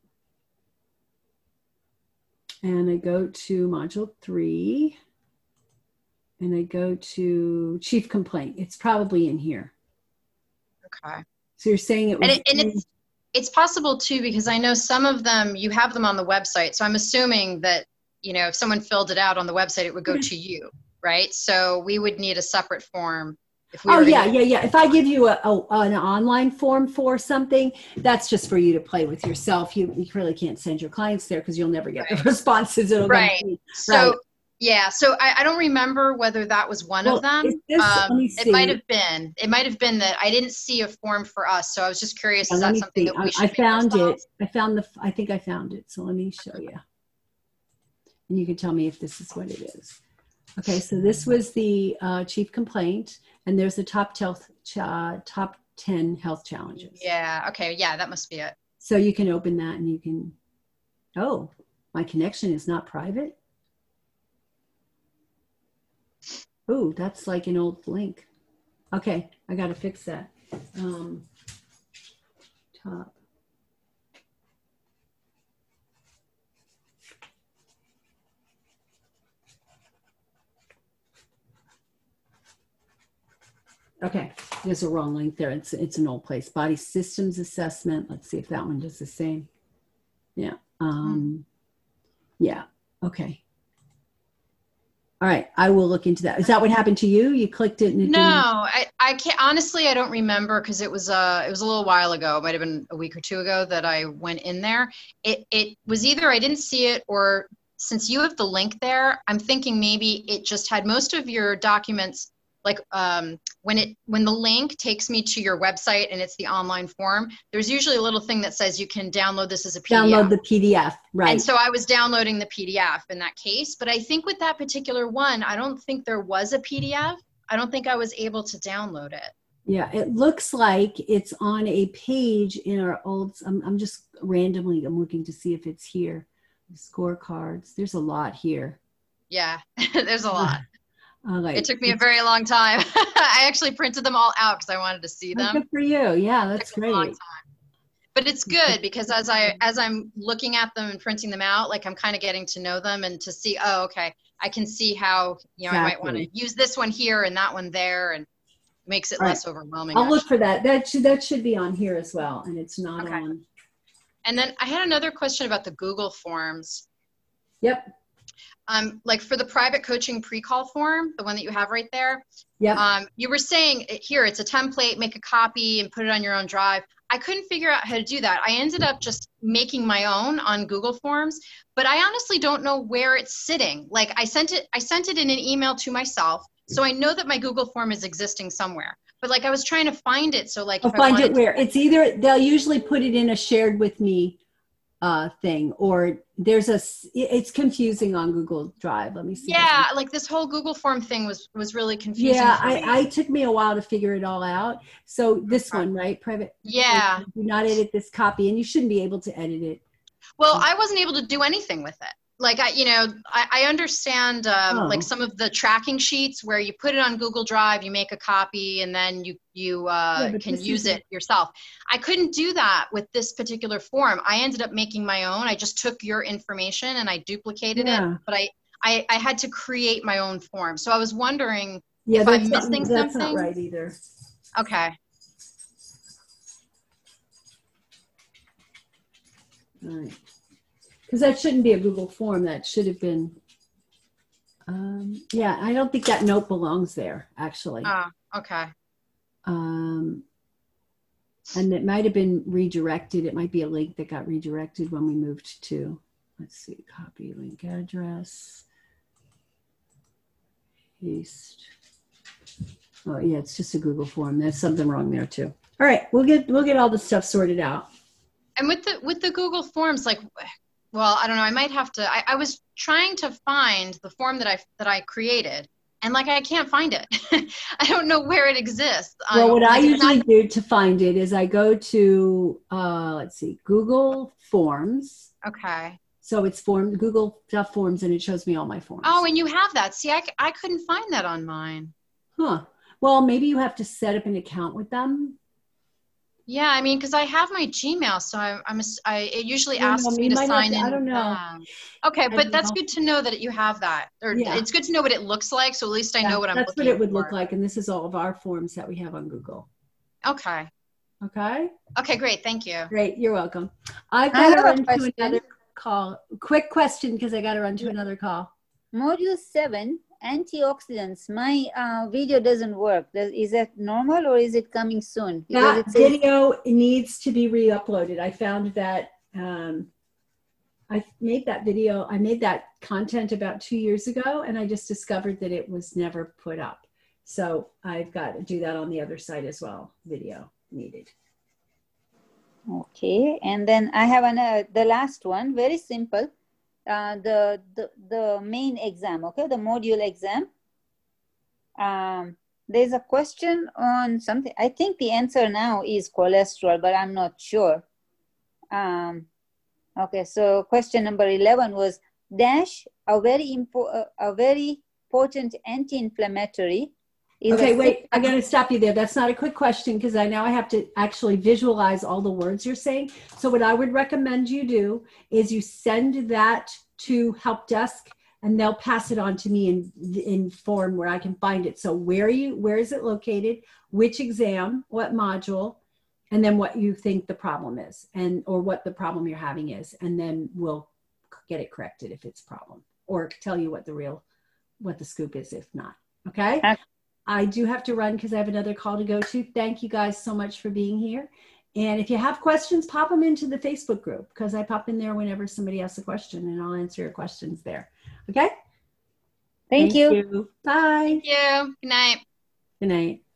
and I go to module three and I go to chief complaint, it's probably in here. Okay. So you're saying it was. And, it, and it's, it's possible too, because I know some of them, you have them on the website. So I'm assuming that, you know, if someone filled it out on the website, it would go to you, right? So we would need a separate form. If we oh yeah, gonna... yeah, yeah. If I give you a, a an online form for something, that's just for you to play with yourself. You, you really can't send your clients there because you'll never get right. the responses. It'll right. Be, so right. yeah, so I, I don't remember whether that was one well, of them. This, um, it might have been. It might have been that I didn't see a form for us, so I was just curious. Yeah, is that something see. that we should? I found it. I found the. I think I found it. So let me show you, and you can tell me if this is what it is. Okay, so this was the uh, chief complaint, and there's the top health, uh, top ten health challenges. Yeah. Okay. Yeah, that must be it. So you can open that, and you can. Oh, my connection is not private. Oh, that's like an old link. Okay, I got to fix that. Um, top. Okay, there's a wrong link there. It's it's an old place. Body systems assessment. Let's see if that one does the same. Yeah. Um, yeah. Okay. All right. I will look into that. Is that what happened to you? You clicked it and it No, didn't... I, I can't, honestly, I don't remember because it was uh it was a little while ago. It might have been a week or two ago that I went in there. It it was either I didn't see it, or since you have the link there, I'm thinking maybe it just had most of your documents like um, when it when the link takes me to your website and it's the online form, there's usually a little thing that says you can download this as a P D F. Download the P D F, right. And so I was downloading the P D F in that case, but I think with that particular one, I don't think there was a P D F. I don't think I was able to download it. Yeah, it looks like it's on a page in our old, I'm, I'm just randomly, I'm looking to see if it's here. Scorecards, there's a lot here. Yeah, there's a lot. Uh, like, it took me a very long time. I actually printed them all out because I wanted to see them. Good for you. Yeah, that's great. But it's good because as I as I'm looking at them and printing them out, like I'm kind of getting to know them and to see, oh, okay, I can see how, you know, exactly. I might want to use this one here and that one there, and makes it all less right. overwhelming. I'll actually. look for that. That should that should be on here as well, and it's not okay. on. And then I had another question about the Google Forms. Yep. Um, like for the private coaching pre-call form, the one that you have right there. Yeah. Um, you were saying here, it's a template, make a copy and put it on your own drive. I couldn't figure out how to do that. I ended up just making my own on Google Forms, but I honestly don't know where it's sitting. Like I sent it, I sent it in an email to myself. So I know that my Google form is existing somewhere, but like I was trying to find it. So like, I'll find it where it's either, they'll usually put it in a shared with me uh, thing, or there's a, it's confusing on Google Drive. Let me see. Yeah. Like this whole Google form thing was, was really confusing. Yeah. I, I took me a while to figure it all out. So this one, right? Private. Yeah. Do not edit this copy, and you shouldn't be able to edit it. Well, I wasn't able to do anything with it. Like, I, you know, I, I understand um, Oh. like some of the tracking sheets where you put it on Google Drive, you make a copy, and then you, you uh, Yeah, but can this use isn't- it yourself. I couldn't do that with this particular form. I ended up making my own. I just took your information and I duplicated Yeah. it, but I, I, I had to create my own form. So I was wondering Yeah, if that's, I'm not, missing that's something. not right either. Okay. All right. Because that shouldn't be a Google form. That should have been, um, yeah, I don't think that note belongs there, actually. Oh, okay. Um, and it might have been redirected. It might be a link that got redirected when we moved to, let's see, copy link address, paste. Oh yeah, it's just a Google form. There's something wrong there too. All right, we'll get we'll get all the stuff sorted out. And with the with the Google Forms, like, well, I don't know. I might have to. I, I was trying to find the form that I that I created, and like I can't find it. I don't know where it exists. Well, Um, what I like, it's usually not- do to find it is I go to uh, let's see, Google Forms. Okay. So it's form Google Stuff Forms, and it shows me all my forms. Oh, and you have that. See, I, c- I couldn't find that on mine. Huh. Well, maybe you have to set up an account with them. Yeah, I mean, because I have my Gmail, so I, I'm. ass- I it usually I don't asks know, me you to might have sign to- in. I don't know. um, Okay, I but don't that's know. good to know that you have that, or Yeah. it's good to know what it looks like. So at least I Yeah, know what I'm That's looking what it would for. look like, and this is all of our forms that we have on Google. Okay. Okay. Okay, great. Thank you. Great. You're welcome. I've I got to have a run to question. another call. Quick question, because I got to run to another call. Module seven, antioxidants. My uh, video doesn't work. Does, is that normal or is it coming soon? Because That it says- video needs to be re-uploaded. I found that um, I made that video. I made that content about two years ago, and I just discovered that it was never put up. So I've got to do that on the other side as well. Video needed. Okay, and then I have another, the last one, very simple. Uh, the, the, the main exam, okay, the module exam. Um, there's a question on something, I think the answer now is cholesterol, but I'm not sure. Um, okay, so question number eleven was dash, a very, impo- uh, a very potent anti-inflammatory. is Okay, a- wait, I got to stop you there. That's not a quick question, because I now I have to actually visualize all the words you're saying. So what I would recommend you do is you send that to help desk, and they'll pass it on to me in in form where I can find it. So where are you, where is it located, which exam, what module, and then what you think the problem is, and or what the problem you're having is, and then we'll get it corrected if it's a problem, or tell you what the real, what the scoop is if not. Okay? Okay. I do have to run because I have another call to go to. Thank you guys so much for being here. And if you have questions, pop them into the Facebook group, because I pop in there whenever somebody asks a question, and I'll answer your questions there. Okay? Thank, you. Bye. Thank you. Good night. Good night.